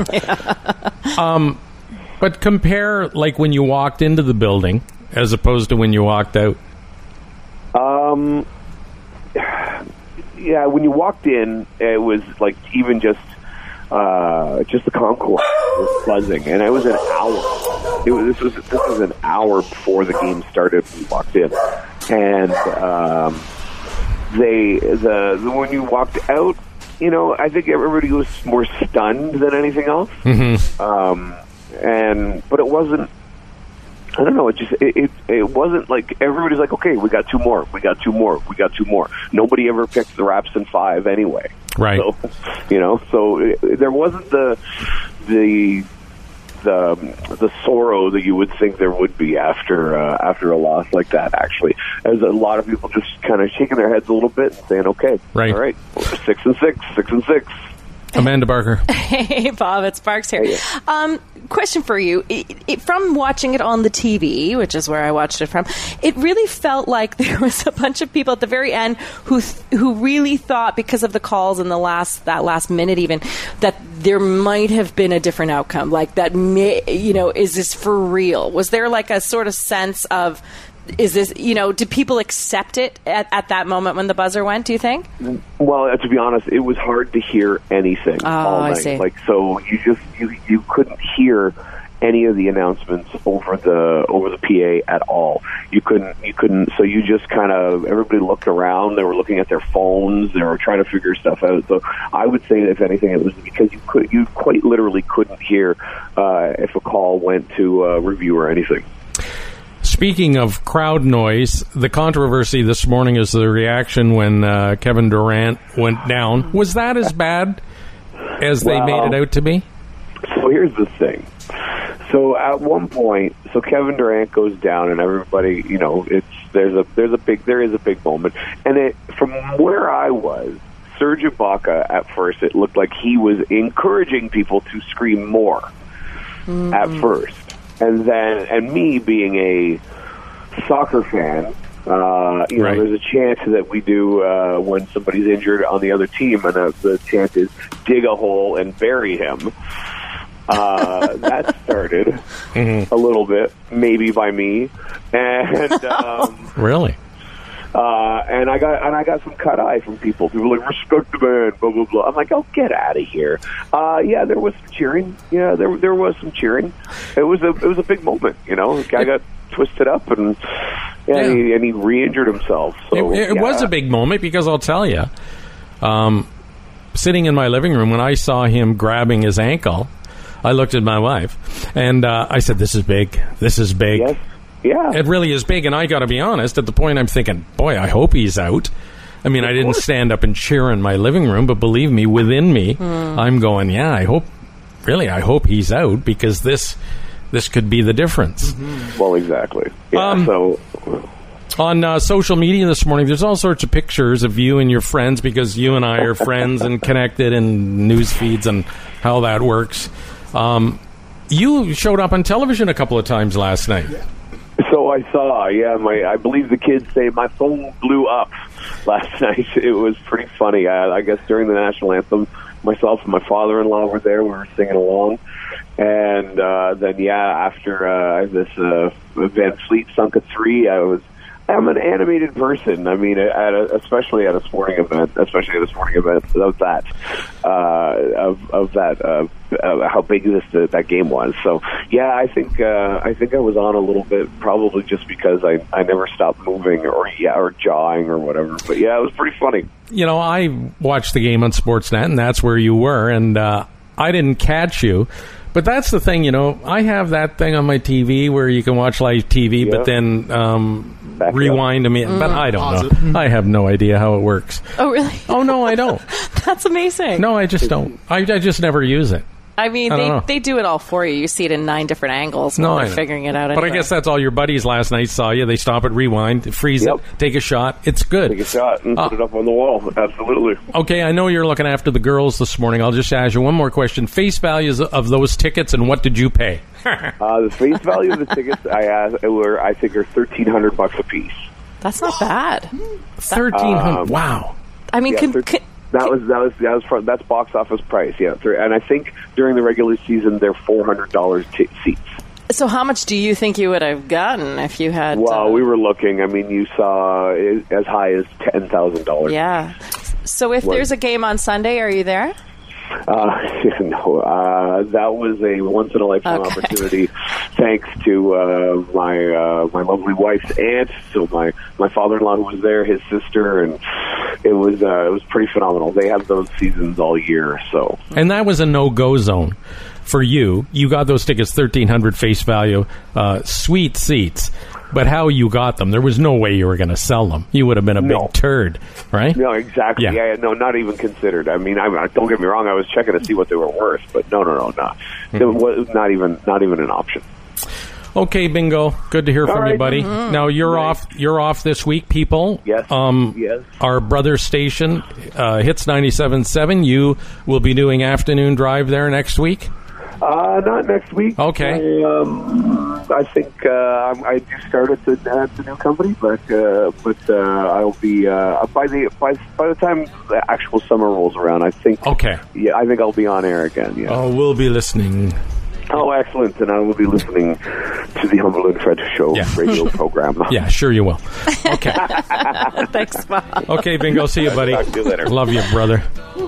But compare, like, when you walked into the building as opposed to when you walked out. Yeah, when you walked in, it was like even just the concourse was buzzing, and it was an hour. This was an hour before the game started. We walked in, and when you walked out, I think everybody was more stunned than anything else. Mm-hmm. But it wasn't. I don't know. It wasn't like everybody's like, okay, we got two more. Nobody ever picked the Raps in 5 anyway. Right. So, there wasn't the sorrow that you would think there would be after a loss like that. Actually, as a lot of people just kind of shaking their heads a little bit and saying, okay, right, all right, 6-6. Amanda Barker. Hey, Bob, it's Barks here. Question for you. From watching it on the TV, which is where I watched it from, it really felt like there was a bunch of people at the very end who really thought, because of the calls in that last minute even, that there might have been a different outcome. Like, that, is this for real? Was there like a sort of sense of, is this, did people accept it at that moment when the buzzer went, do you think? Well, to be honest, it was hard to hear anything all night. I see. Like, so you couldn't hear any of the announcements over the PA at all. You couldn't, so you just kind of, everybody looked around, they were looking at their phones, they were trying to figure stuff out. So I would say, if anything, it was because you quite literally couldn't hear if a call went to a review or anything. Speaking of crowd noise, the controversy this morning is the reaction when Kevin Durant went down. Was that as bad as they made it out to be? So here's the thing. So at one point, Kevin Durant goes down, and everybody, there is a big moment. And from where I was, Serge Ibaka, at first, it looked like he was encouraging people to scream more at first. And me being a soccer fan, right, there's a chant that we do when somebody's injured on the other team, and the chant is "dig a hole and bury him." That started a little bit, maybe by me, and really. And I got some cut eye from people. People were like, respect the man, blah blah blah. I'm like, oh, get out of here. Yeah, there was some cheering. Yeah, there was some cheering. It was a big moment. The guy got twisted up and he re-injured himself. So it was a big moment, because I'll tell you, sitting in my living room when I saw him grabbing his ankle, I looked at my wife and I said, "This is big. This is big." Yes. Yeah. It really is big, and I got to be honest, at the point I'm thinking, boy, I hope he's out. I mean, I didn't stand up and cheer in my living room, but believe me, within me, I'm going, yeah, I hope he's out, because this could be the difference. Well, exactly. Yeah, On social media this morning, there's all sorts of pictures of you and your friends because you and I are friends and connected in news feeds and how that works. You showed up on television a couple of times last night. So I saw, I believe the kids say my phone blew up last night. It was pretty funny. I guess during the national anthem, myself and my father-in-law were there. We were singing along. And then, after this Van Fleet sunk a 3, I'm an animated person. I mean, especially at a sporting event of that, how big that game was. So, I think I was on a little bit, probably just because I never stopped moving or jawing or whatever. But it was pretty funny. I watched the game on Sportsnet, and that's where you were, and I didn't catch you. But that's the thing, I have that thing on my TV where you can watch live TV, but then rewind to me. But I don't know. I have no idea how it works. Oh, really? Oh, no, I don't. That's amazing. No, I just don't. I just never use it. I mean, they do it all for you. You see it in 9 different angles while they're figuring it out. Anyway. But I guess that's all your buddies last night saw you. They stop it, rewind, freeze it, take a shot. It's good. Take a shot and put it up on the wall. Absolutely. Okay, I know you're looking after the girls this morning. I'll just ask you one more question. Face values of those tickets, and what did you pay? The face value of the tickets, I think, are $1,300 a piece. That's not bad. $1,300. Wow. I mean, that's box office price, and I think during the regular season they're $400 seats. So how much do you think you would have gotten if you had? Well, we were looking. I mean, you saw as high as $10,000. Yeah. So if there's a game on Sunday, are you there? No, that was a once in a lifetime opportunity. Thanks to my lovely wife's aunt, so my father-in-law who was there, his sister, and it was pretty phenomenal. They have those seasons all year, so. And that was a no-go zone for you. You got those tickets, $1,300 face value, sweet seats. But how you got them, there was no way you were going to sell them. You would have been a big turd, right? No, exactly. Yeah, no, not even considered. I mean, don't get me wrong. I was checking to see what they were worth, but no. It was not even an option. Okay, Bingo. Good to hear from you, buddy. Mm-hmm. Now you're off. You're off this week, people. Yes. Yes. Our brother station, Hits 97.7. You will be doing afternoon drive there next week. Not next week. Okay. I think I do start at the new company, but I'll be by the time the actual summer rolls around. I think. Okay. Yeah, I think I'll be on air again. Yeah. Oh, we'll be listening. Oh, excellent! And I will be listening to the Humble and Fred Show radio program. Yeah, sure you will. Okay. Thanks, Bob. Okay, Bingo. See you, buddy. Talk to you later. Love you, brother.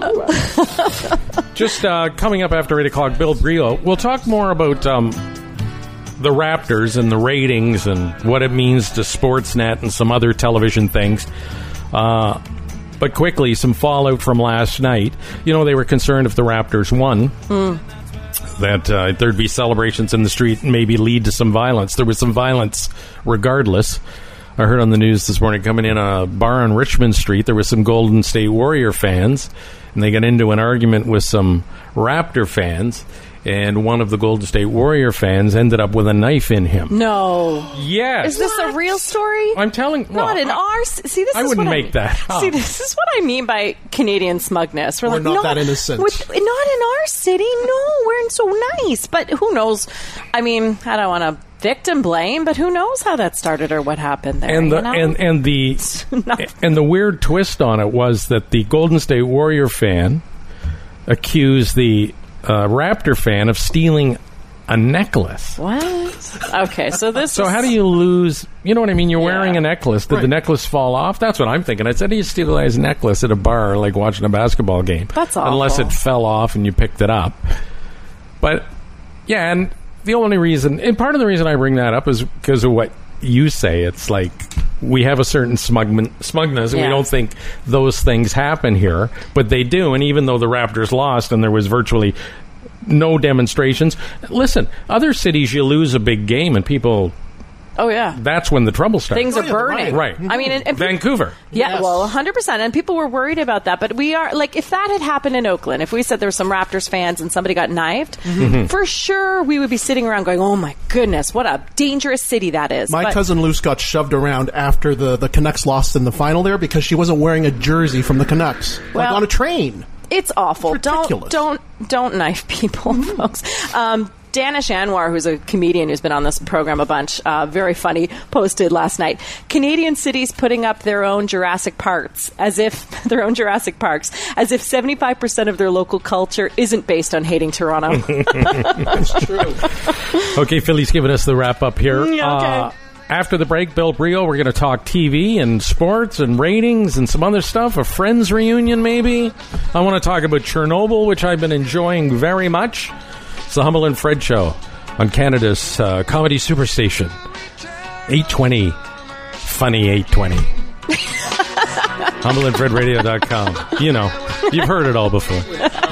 Just coming up after 8 o'clock, Bill Brio. We'll talk more about the Raptors and the ratings and what it means to Sportsnet and some other television things. But quickly, some fallout from last night. They were concerned if the Raptors won. That there'd be celebrations in the street and maybe lead to some violence. There was some violence regardless. I heard on the news this morning, coming in a bar on Richmond Street, there was some Golden State Warrior fans, and they got into an argument with some Raptor fans, and one of the Golden State Warrior fans ended up with a knife in him. No. Yes. Is this a real story? I'm telling you. Not in our... See, this I is wouldn't what make that up. See, this is what I mean by Canadian smugness. We're like, not that innocent. Not in our city. No, we're so nice. But who knows? I mean, I don't want to victim blame, but who knows how that started or what happened there. And the weird twist on it was that the Golden State Warrior fan accused the Raptor fan of stealing a necklace. What? Okay, so this So how do you lose... You know what I mean? You're wearing a necklace. Did the necklace fall off? That's what I'm thinking. I said, you steal a necklace at a bar, like watching a basketball game. That's awful. Unless it fell off and you picked it up. But, yeah, and the only reason... And part of the reason I bring that up is because of what you say. It's like... We have a certain smugness, and we don't think those things happen here, but they do. And even though the Raptors lost and there was virtually no demonstrations, listen, other cities you lose a big game and people Oh, yeah. That's when the trouble starts. Things are burning. Right. I mean, and Vancouver. Yeah, well, 100%. And people were worried about that. But we are, like, if that had happened in Oakland, if we said there were some Raptors fans and somebody got knifed, for sure we would be sitting around going, oh, my goodness, what a dangerous city that is. My cousin Luce got shoved around after the Canucks lost in the final there because she wasn't wearing a jersey from the Canucks. Well, on a train. It's awful. It's ridiculous. Don't knife people, folks. Danish Anwar, who's a comedian who's been on this program a bunch, very funny, posted last night, Canadian cities putting up their own Jurassic Parks, as if 75% of their local culture isn't based on hating Toronto. That's true. Okay, Philly's giving us the wrap-up here. Okay. After the break, Bill Brio, we're going to talk TV and sports and ratings and some other stuff, a Friends reunion maybe. I want to talk about Chernobyl, which I've been enjoying very much. It's the Humble and Fred Show on Canada's comedy superstation. 820. Funny 820. HumbleandFredRadio.com. You know, you've heard it all before.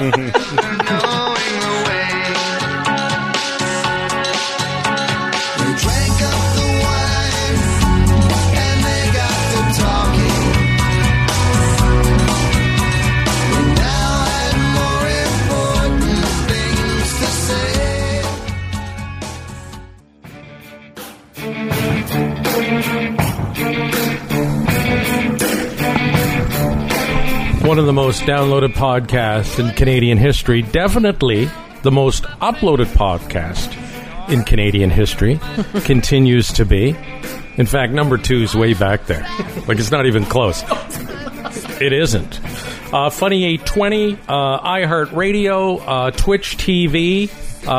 One of the most downloaded podcasts in Canadian history. Definitely the most uploaded podcast in Canadian history. Continues to be. In fact, number 2 is way back there. Like, it's not even close. It isn't. Funny 820, iHeartRadio, Twitch TV,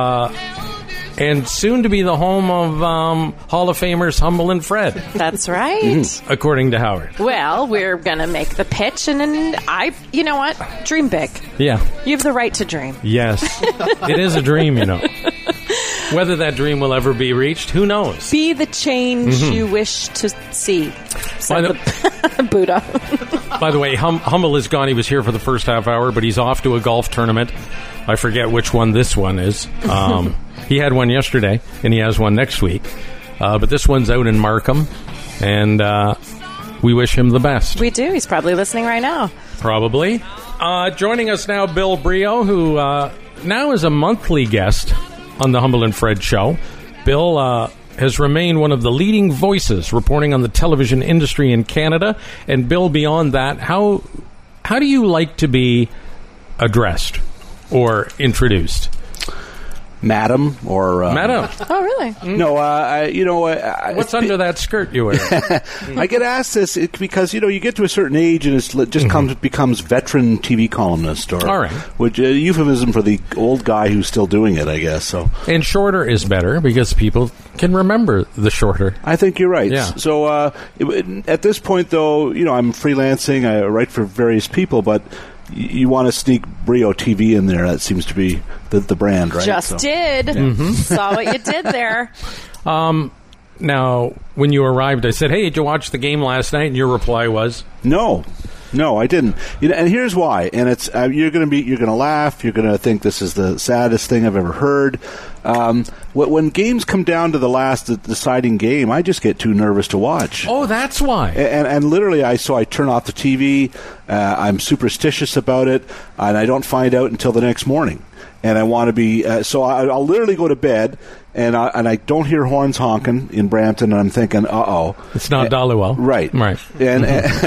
and soon to be the home of Hall of Famers Humble and Fred. That's right. According to Howard. Well, we're going to make the pitch, and then you know what? Dream big. Yeah. You have the right to dream. Yes. It is a dream, you know. Whether that dream will ever be reached, who knows? Be the change you wish to see, said the Buddha. By the way, Humble is gone. He was here for the first half hour, but he's off to a golf tournament. I forget which one this one is. He had one yesterday, and he has one next week. But this one's out in Markham, and we wish him the best. We do. He's probably listening right now. Probably. Joining us now, Bill Brio, who now is a monthly guest on the Humble and Fred Show. Bill has remained one of the leading voices reporting on the television industry in Canada. And Bill, beyond that, how do you like to be addressed or introduced? Madam or Madam. Oh, really? No, what's under that skirt you wear? I get asked this because you get to a certain age and it just becomes veteran TV columnist, or all right, which euphemism for the old guy who's still doing it, I guess. So, and shorter is better because people can remember the shorter. I think you're right. Yeah. So at this point, though, I'm freelancing. I write for various people, but you want to sneak Brio TV in there. That seems to be the brand, right? Did. Saw what you did there. Now, when you arrived, I said, hey, did you watch the game last night? And your reply was? No, I didn't. And here's why. And it's you're going to laugh. You're going to think this is the saddest thing I've ever heard. When games come down to the last deciding game, I just get too nervous to watch. Oh, that's why. And literally, I turn off the TV. I'm superstitious about it, and I don't find out until the next morning. And I want to be so I'll literally go to bed, and I don't hear horns honking in Brampton, and I'm thinking, uh-oh. It's not Dollywell. Right. And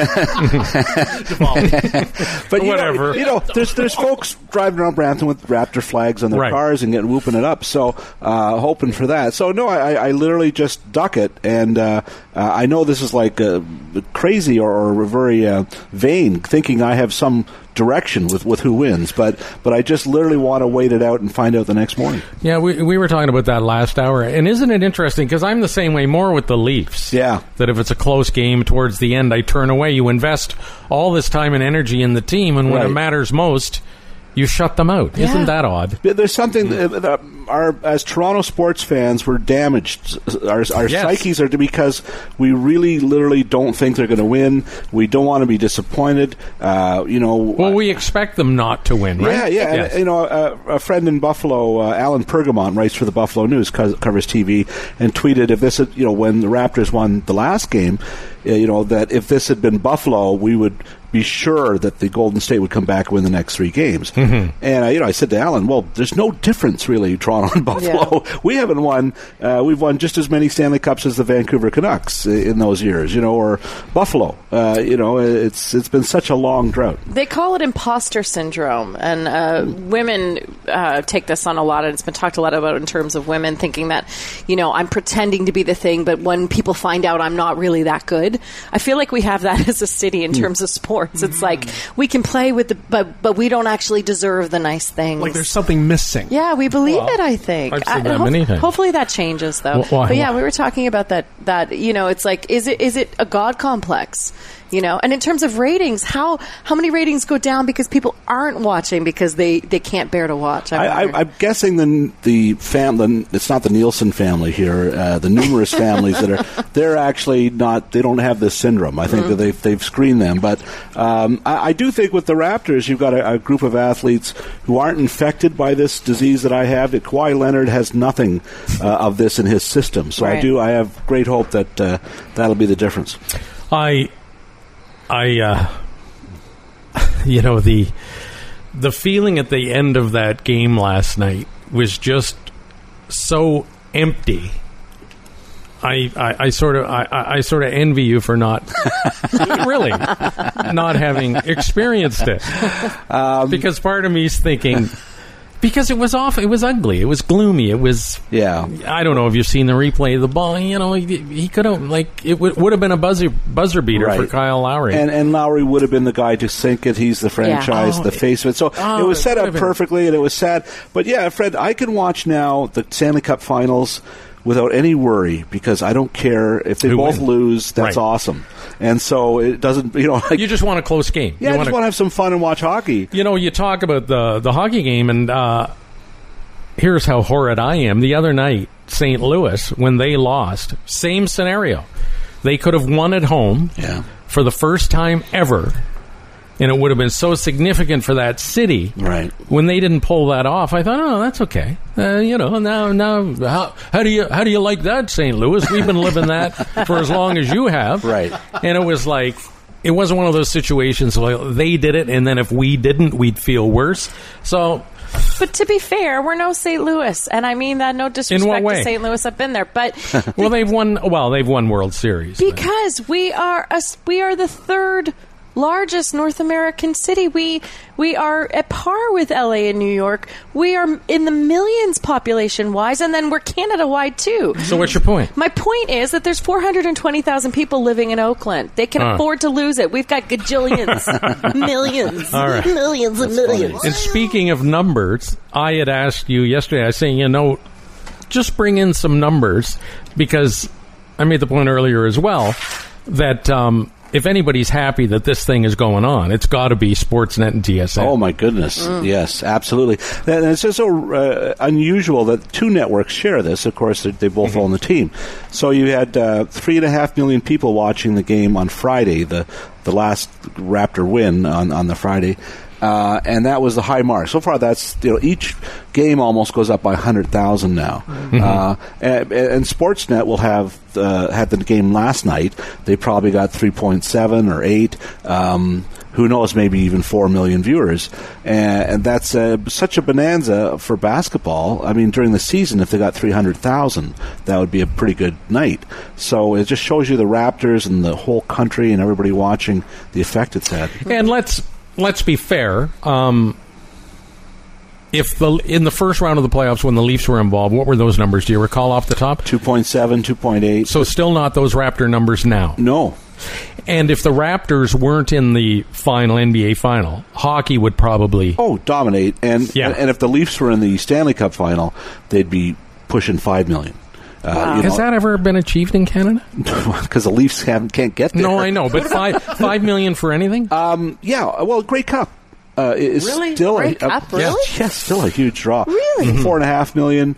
but whatever. There's folks driving around Brampton with Raptor flags on their cars and whooping it up, so hoping for that. So no, I literally just duck it, and I know this is like crazy or very vain, thinking I have some direction with who wins, but I just literally want to wait it out and find out the next morning. Yeah, we were talking about that last hour, and isn't it interesting, because I'm the same way more with the Leafs. Yeah. That if it's a close game towards the end, I turn away. You invest all this time and energy in the team, and when it matters most, You shut them out. Yeah. Isn't that odd? There's something that as Toronto sports fans, we're damaged. Our psyches are because we really, literally don't think they're going to win. We don't want to be disappointed. Well, we expect them not to win, right? Yeah. Yes. And, a friend in Buffalo, Alan Pergamon, writes for the Buffalo News, covers TV, and tweeted if this, when the Raptors won the last game, that if this had been Buffalo, we would be sure that the Golden State would come back and win the next 3 games. Mm-hmm. And I said to Alan, well, there's no difference really, Toronto and Buffalo. Yeah. We haven't won. We've won just as many Stanley Cups as the Vancouver Canucks in those years, or Buffalo. It's been such a long drought. They call it imposter syndrome, and women take this on a lot, and it's been talked a lot about in terms of women thinking that, I'm pretending to be the thing, but when people find out I'm not really that good, I feel like we have that as a city in terms of sports. It's like we can play with but we don't actually deserve the nice things. Like there's something missing. Yeah, we believe it, I think. I've said that many times. Hopefully that changes, though. But yeah, we were talking about that, it's like, is it a God complex? And in terms of ratings, how many ratings go down because people aren't watching because they can't bear to watch? I'm guessing the family, it's not the Nielsen family here, the numerous families they're actually not, they don't have this syndrome. I think that they've screened them. But I do think with the Raptors, you've got a group of athletes who aren't infected by this disease that I have. That Kawhi Leonard has nothing of this in his system. So right. I have great hope that that'll be the difference. The feeling at the end of that game last night was just so empty. I sort of envy you for not really not having experienced it, because part of me is thinking. Because it was it was ugly, it was gloomy, it was... Yeah. I don't know if you've seen the replay of the ball, he could have, it would have been a buzzer beater for Kyle Lowry. And Lowry would have been the guy to sink it. He's the franchise, the face of it. So it was set up perfectly, and it was sad. But yeah, Fred, I can watch now the Stanley Cup Finals without any worry, because I don't care if they both lose. That's awesome. And so it doesn't, you just want a close game. Yeah, I just want to have some fun and watch hockey. You talk about the hockey game, and here's how horrid I am. The other night, St. Louis, when they lost, same scenario. They could have won at home for the first time ever. And it would have been so significant for that city. Right. When they didn't pull that off, I thought, oh, that's okay. Now, how do you like that, St. Louis? We've been living that for as long as you have. Right. And it was like, it wasn't one of those situations where they did it, and then if we didn't, we'd feel worse. So... But to be fair, we're no St. Louis, and I mean that no disrespect to St. Louis. I've been there, but they've won World Series because we are the third largest North American city. We are at par with LA and New York. We are in the millions population-wise, and then we're Canada-wide, too. So what's your point? My point is that there's 420,000 people living in Oakland. They can afford to lose it. We've got gajillions, millions, millions and millions. And speaking of numbers, I had asked you yesterday, I was saying, just bring in some numbers, because I made the point earlier as well that... if anybody's happy that this thing is going on, it's got to be Sportsnet and TSN. Oh, my goodness. Yes, absolutely. And it's just so unusual that two networks share this. Of course, they both own the team. So you had 3.5 million people watching the game on Friday, the last Raptor win on the Friday. And that was the high mark. So far, that's each game almost goes up by 100,000 now. And Sportsnet will have had the game last night. They probably got 3.7 or 8. Who knows? Maybe even 4 million viewers. And that's such a bonanza for basketball. I mean, during the season, if they got 300,000, that would be a pretty good night. So it just shows you the Raptors and the whole country and everybody watching the effect it's had. And let's be fair. In the first round of the playoffs, when the Leafs were involved, what were those numbers? Do you recall off the top? 2.7, 2.8. So still not those Raptor numbers now. No. And if the Raptors weren't in the NBA final, hockey would probably dominate. And if the Leafs were in the Stanley Cup final, they'd be pushing 5 million. Has that ever been achieved in Canada? Because the Leafs can't get there. No, I know, but 5 million for anything? Grey Cup. is Really? still Grey Cup, really? Yes, still a huge draw. Really? 4.5 million.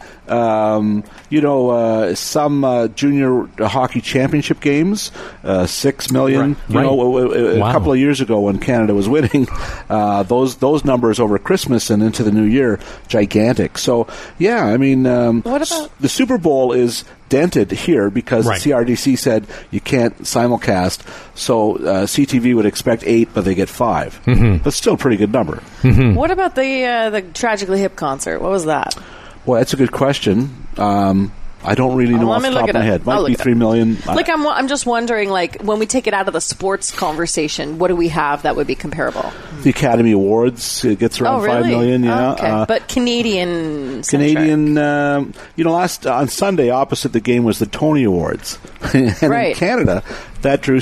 Some junior hockey championship games, 6 million. Right. A couple of years ago when Canada was winning, those numbers over Christmas and into the new year, gigantic. So yeah, I mean, What about- the Super Bowl is dented here because Right. CRDC said you can't simulcast, so CTV would expect 8, but they get 5. But still a pretty good number. What about the Tragically Hip concert? What was that? Well, that's a good question. I don't really know let off me the look top it of my up. head. I'll Might look be it up. 3 million. Like I'm just wondering, like when we take it out of the sports conversation, what do we have that would be comparable? The Academy Awards, it gets around 5 million. Yeah, Okay, but Canadian. Canadian. Last on Sunday, opposite the game was the Tony Awards, and Right. in Canada, that drew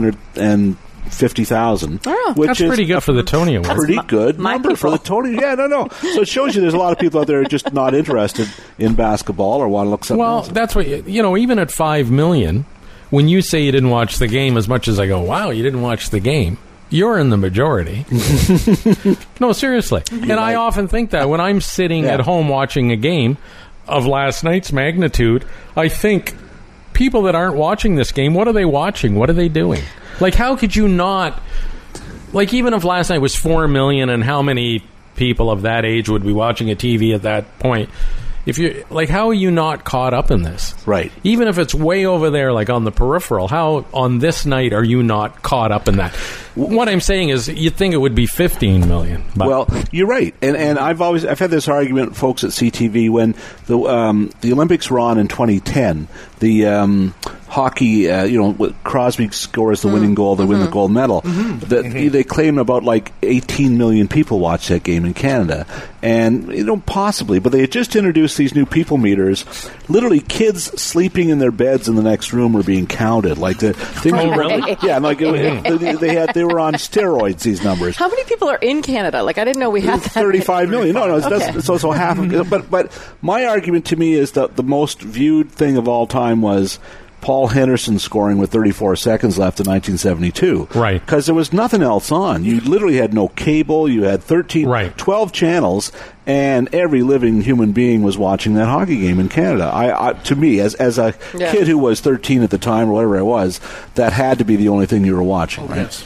650,000, Oh, which That's is pretty good for the Tony Award. pretty good my number for the people. Tony. Yeah, no. So it shows you there's a lot of people out there just not interested in basketball or want to look something Well, else. that's what even at 5 million, when you say you didn't watch the game, as much as I go, wow, you didn't watch the game, you're in the majority. No, seriously. And I often think that when I'm sitting Yeah. at home watching a game of last night's magnitude, I think people that aren't watching this game, what are they watching? What are they doing? Like, how could you not? Like, even if last night was 4 million, and how many people of that age would be watching a TV at that point? If you like, how are you not caught up in this? Right. Even if it's way over there, like on the peripheral, how on this night are you not caught up in that? What I'm saying is, you'd think it would be 15 million. But Well, you're right, and I've had this argument with folks at CTV when the Olympics were on in 2010. The hockey, Crosby scores the winning goal, they win the gold medal. They claim about like 18 million people watch that game in Canada, and possibly, but they had just introduced these new people meters. Literally, kids sleeping in their beds in the next room were being counted. Like the things. Oh, really? Yeah, like they were on steroids. These numbers. How many people are in Canada? Like I didn't know we had that. 35 million. No, it's Okay. so half of it. But my argument to me is that the most viewed thing of all time was Paul Henderson scoring with 34 seconds left in 1972. Right. Because there was nothing else on. You literally had no cable. You had 12 channels, and every living human being was watching that hockey game in Canada. To me, as a kid who was 13 at the time, or whatever I was, that had to be the only thing you were watching, right?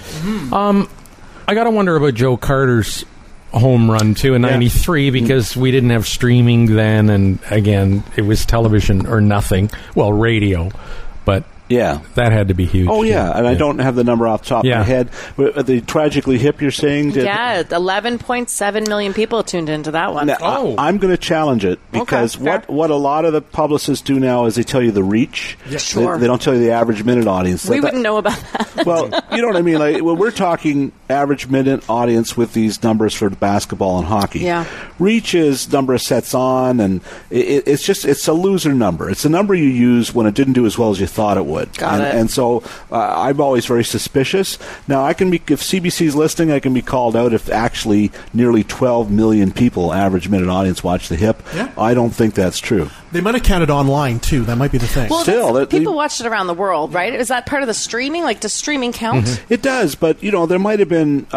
I got to wonder about Joe Carter's home run too in '93 because we didn't have streaming then, and again, it was television or nothing. Well, radio, but Yeah. that had to be huge. Oh, yeah. And I don't have the number off the top of my head. But the Tragically Hip, you're saying? Yeah, 11.7 million people tuned into that one. Now, I'm going to challenge it because Okay, what a lot of the publicists do now is they tell you the reach. Yeah, sure. They don't tell you the average minute audience. We wouldn't know about that. Well, you know what I mean? Like, when we're talking average minute audience with these numbers for basketball and hockey. Yeah. Reach is number of sets on, and it's a loser number. It's a number you use when it didn't do as well as you thought it would. Got it. And so I'm always very suspicious. Now, if CBC's listening, I can be called out if actually nearly 12 million people, average minute audience, watch the Hip. Yeah. I don't think that's true. They might have counted online, too. That might be the thing. Well, Still, people watched it around the world, right? Is that part of the streaming? Like, does streaming count? It does, but there might have been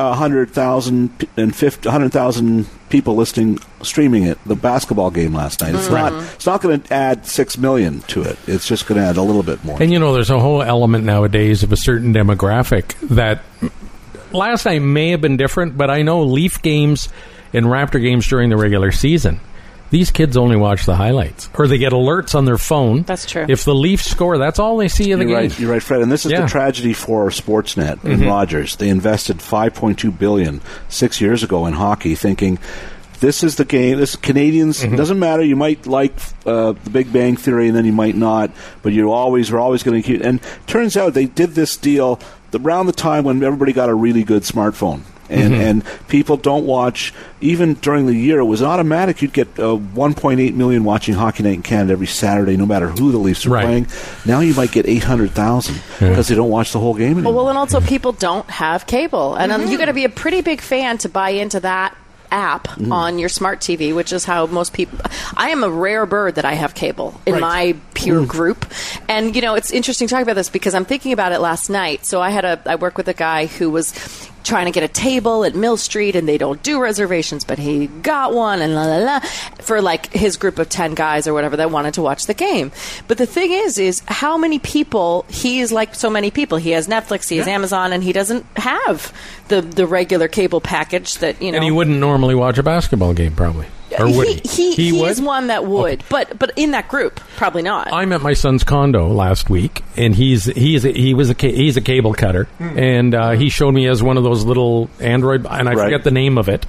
100,000 people streaming it, the basketball game last night. It's not going to add 6 million to it. It's just going to add a little bit more. And there's a whole element nowadays of a certain demographic that last night may have been different, but I know Leaf games and Raptor games during the regular season, these kids only watch the highlights, or they get alerts on their phone. That's true. If the Leafs score, that's all they see of the game. You're right, Fred. And this is the tragedy for Sportsnet and Rogers. They invested $5.2 billion 6 years ago in hockey, thinking this is the game. This Canadians. Doesn't matter. You might like the Big Bang Theory, and then you might not. But we're always going to keep. And turns out they did this deal around the time when everybody got a really good smartphone. And people don't watch, even during the year, it was automatic. You'd get 1.8 million watching Hockey Night in Canada every Saturday, no matter who the Leafs are playing. Now you might get 800,000 because they don't watch the whole game anymore. Well, and also people don't have cable. And you got to be a pretty big fan to buy into that app on your smart TV, which is how most people. I am a rare bird that I have cable in my peer group, and it's interesting to talk about this because I'm thinking about it last night. So I work with a guy who was trying to get a table at Mill Street, and they don't do reservations, but he got one, and for like his group of 10 guys or whatever that wanted to watch the game. But the thing is how many people, he is like so many people. He has Netflix, he has Amazon, and he doesn't have the regular cable package that, And he wouldn't normally watch a basketball game, probably. Or would he? He is one that would, but in that group, probably not. I'm at my son's condo last week, and he's a cable cutter, and he showed me as one of those little Android, and I forget the name of it.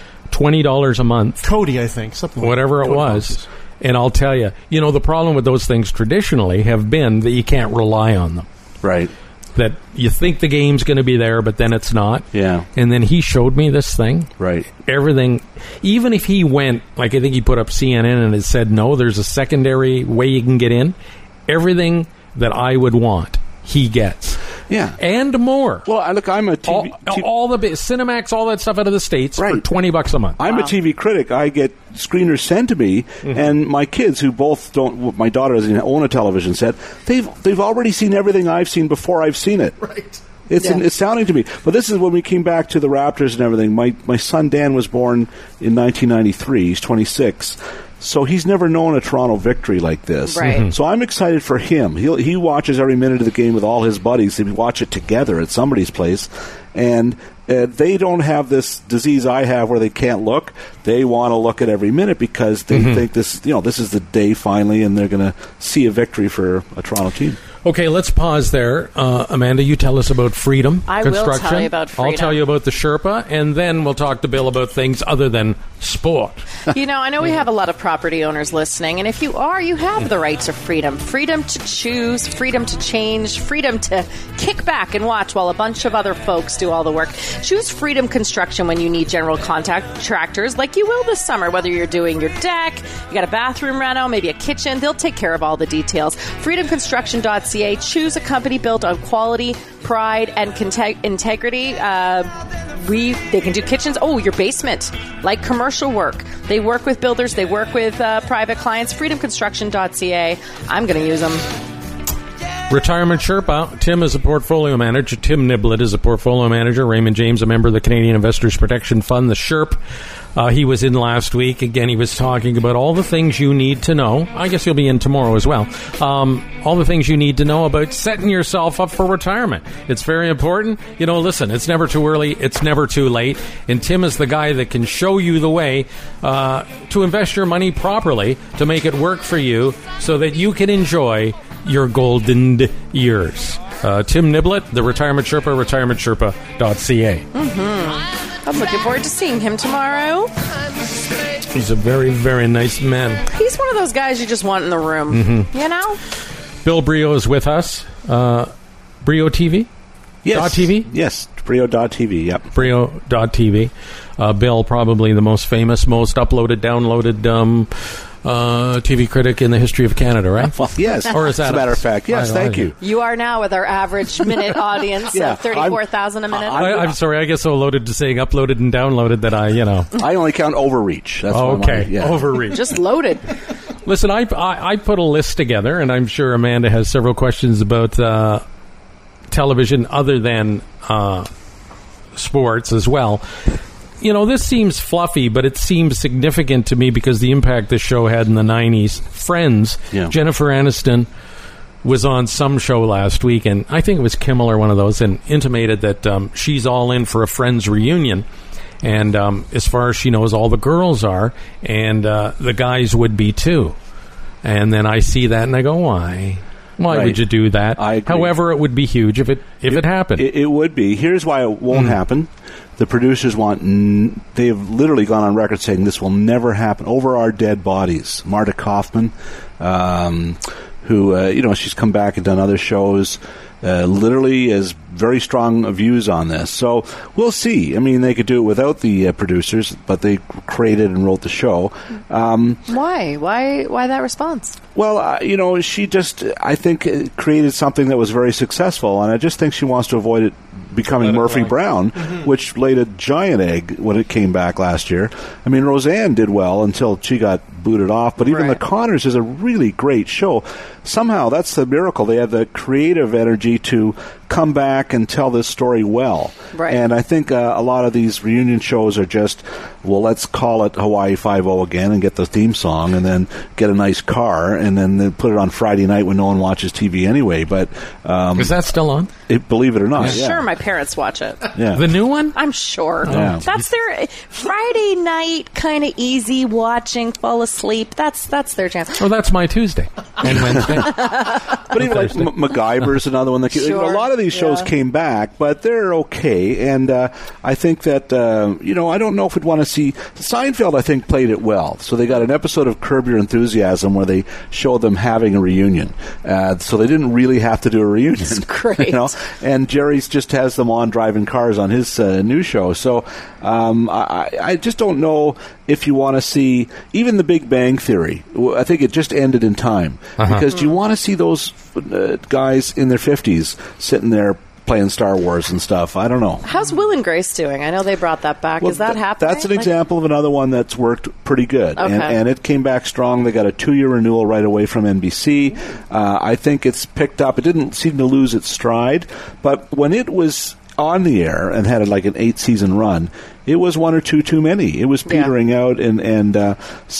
$20 a month, Cody, I think, something whatever it was. Boxes. And I'll tell you, the problem with those things traditionally have been that you can't rely on them. Right. That you think the game's going to be there, but then it's not. Yeah. And then he showed me this thing. Right. Everything, even if he went, like I think he put up CNN and it said, no, there's a secondary way you can get in. Everything that I would want, he gets. Yeah. And more. Well, look, I'm a TV... all the Cinemax, all that stuff out of the States for $20 a month. I'm a TV critic. I get screeners sent to me, and my kids, who both don't... My daughter doesn't own a television set. They've already seen everything I've seen before I've seen it. Right. It's astounding to me. But this is when we came back to the Raptors and everything. My son Dan was born in 1993. He's 26. So he's never known a Toronto victory like this. Right. So I'm excited for him. He watches every minute of the game with all his buddies. They watch it together at somebody's place. And they don't have this disease I have where they can't look. They want to look at every minute because they think this is the day finally, and they're going to see a victory for a Toronto team. Okay, let's pause there. Amanda, you tell us about Freedom I Construction. will tell you about Freedom. I'll tell you about the Sherpa, and then we'll talk to Bill about things other than sport. I know we have a lot of property owners listening, and if you are, you have the right to freedom. Freedom to choose, freedom to change, freedom to kick back and watch while a bunch of other folks do all the work. Choose Freedom Construction when you need general contractors like you will this summer, whether you're doing your deck, you got a bathroom reno, maybe a kitchen. They'll take care of all the details. FreedomConstruction.ca. Choose a company built on quality, pride, and integrity. They can do kitchens. Oh, your basement, like commercial work. They work with builders. They work with private clients. FreedomConstruction.ca. I'm going to use them. Retirement Sherpa. Tim is a portfolio manager. Tim Niblett is a portfolio manager. Raymond James, a member of the Canadian Investors Protection Fund, the SHERP. He was in last week. Again, he was talking about all the things you need to know. I guess he'll be in tomorrow as well. All the things you need to know about setting yourself up for retirement. It's very important. Listen, it's never too early. It's never too late. And Tim is the guy that can show you the way to invest your money properly, to make it work for you so that you can enjoy your golden years. Tim Niblett, the Retirement Sherpa, retirementsherpa.ca. I'm looking forward to seeing him tomorrow. He's a very, very nice man. He's one of those guys you just want in the room. Bill Brio is with us. Brio TV? Yes. .TV? Yes, Brio.tv, yep. Brio.tv. Bill, probably the most famous, most uploaded, downloaded TV critic in the history of Canada, right? Well, yes. Or is that as a matter of fact, yes, thank you. You are now with our average minute audience of 34,000 a minute. I'm sorry, I get so loaded to saying uploaded and downloaded that I only count overreach. That's overreach. Just loaded. Listen, I put a list together, and I'm sure Amanda has several questions about television other than sports as well. This seems fluffy, but it seems significant to me because the impact this show had in the 90s. Friends, Jennifer Aniston was on some show last week, and I think it was Kimmel or one of those, and intimated that she's all in for a Friends reunion. And as far as she knows, all the girls are, and the guys would be too. And then I see that, and I go, why? Why would you do that? I agree. However, it would be huge if it happened. It would be. Here's why it won't happen. The producers they have literally gone on record saying this will never happen. Over our dead bodies. Marta Kaufman, who, she's come back and done other shows, literally has very strong views on this. So we'll see. I mean, they could do it without the producers, but they created and wrote the show. Why? Why that response? Well, she just, I think, created something that was very successful, and I just think she wants to avoid it becoming Murphy Brown, which laid a giant egg when it came back last year. I mean, Roseanne did well until she got booted off, but even The Conners is a really great show. Somehow, that's the miracle. They have the creative energy to come back and tell this story well. Right. And I think a lot of these reunion shows are just, well, let's call it Hawaii Five-0 again and get the theme song and then get a nice car and then they put it on Friday night when no one watches TV anyway. But is that still on? Believe it or not, yeah. Sure, my parents watch it. Yeah. The new one? I'm sure. Yeah. That's their Friday night, kind of easy watching, fall asleep. That's their jam. Oh, that's my Tuesday and Wednesday. But even like MacGyver's another one. Sure. A lot of these shows came back, but they're okay. And I think that, I don't know if we'd want to see... Seinfeld, I think, played it well. So they got an episode of Curb Your Enthusiasm where they showed them having a reunion. So they didn't really have to do a reunion. That's great. And Jerry's just has them on driving cars on his new show. So I just don't know if you want to see even The Big Bang Theory. I think it just ended in time. Because do you want to see those guys in their 50s sitting there playing Star Wars and stuff? I don't know. How's Will and Grace doing? I know they brought that back. Is that happening? That's an example of another one that's worked pretty good. Okay. And it came back strong. They got a 2-year renewal right away from NBC. I think it's picked up. It didn't seem to lose its stride. But when it was on the air and had like an 8-season run, it was one or two too many. It was petering out, and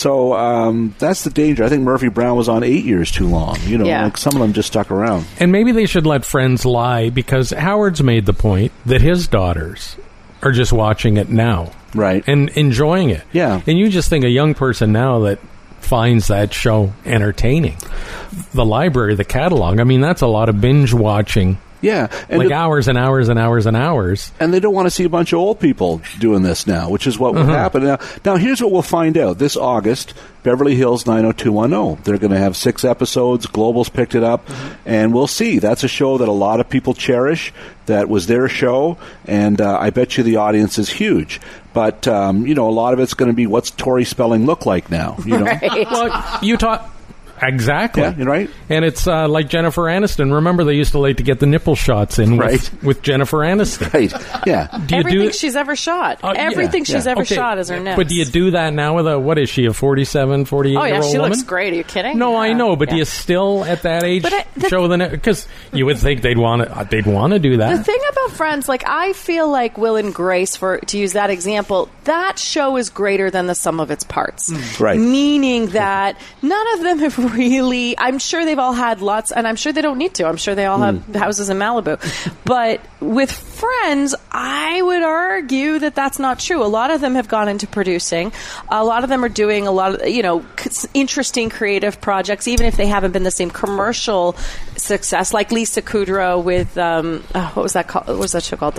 so that's the danger. I think Murphy Brown was on 8 years too long. Like some of them just stuck around. And maybe they should let Friends lie, because Howard's made the point that his daughters are just watching it now. Right. And enjoying it. Yeah. And you just think a young person now that finds that show entertaining. The library, the catalog, I mean, that's a lot of binge watching. Yeah. And like hours and hours and hours and hours. And they don't want to see a bunch of old people doing this now, which is what will happen. Now, here's what we'll find out. This August, Beverly Hills 90210. They're going to have 6 episodes. Global's picked it up. And we'll see. That's a show that a lot of people cherish. That was their show. And I bet you the audience is huge. But, a lot of it's going to be what's Tori Spelling look like now. Right. Well, you taught... Exactly. Yeah, you're right. And it's like Jennifer Aniston. Remember, they used to like to get the nipple shots in with Jennifer Aniston. Right. Yeah. Everything she's ever shot. Everything she's ever shot is her nips. But do you do that now with what is she, a 47, 48-year-old woman? Oh, yeah, she looks great. Are you kidding? No, I know, but do you still, at that age, show the nip? Because you would think they'd want to do that. The thing about Friends, I feel like Will and Grace, to use that example, that show is greater than the sum of its parts. Right. Meaning that none of them have really, I'm sure they've all had lots, and I'm sure they don't need to. I'm sure they all have houses in Malibu. But with Friends, I would argue that that's not true. A lot of them have gone into producing. A lot of them are doing a lot of, interesting creative projects, even if they haven't been the same commercial success, like Lisa Kudrow with, what was that called? What was that show called?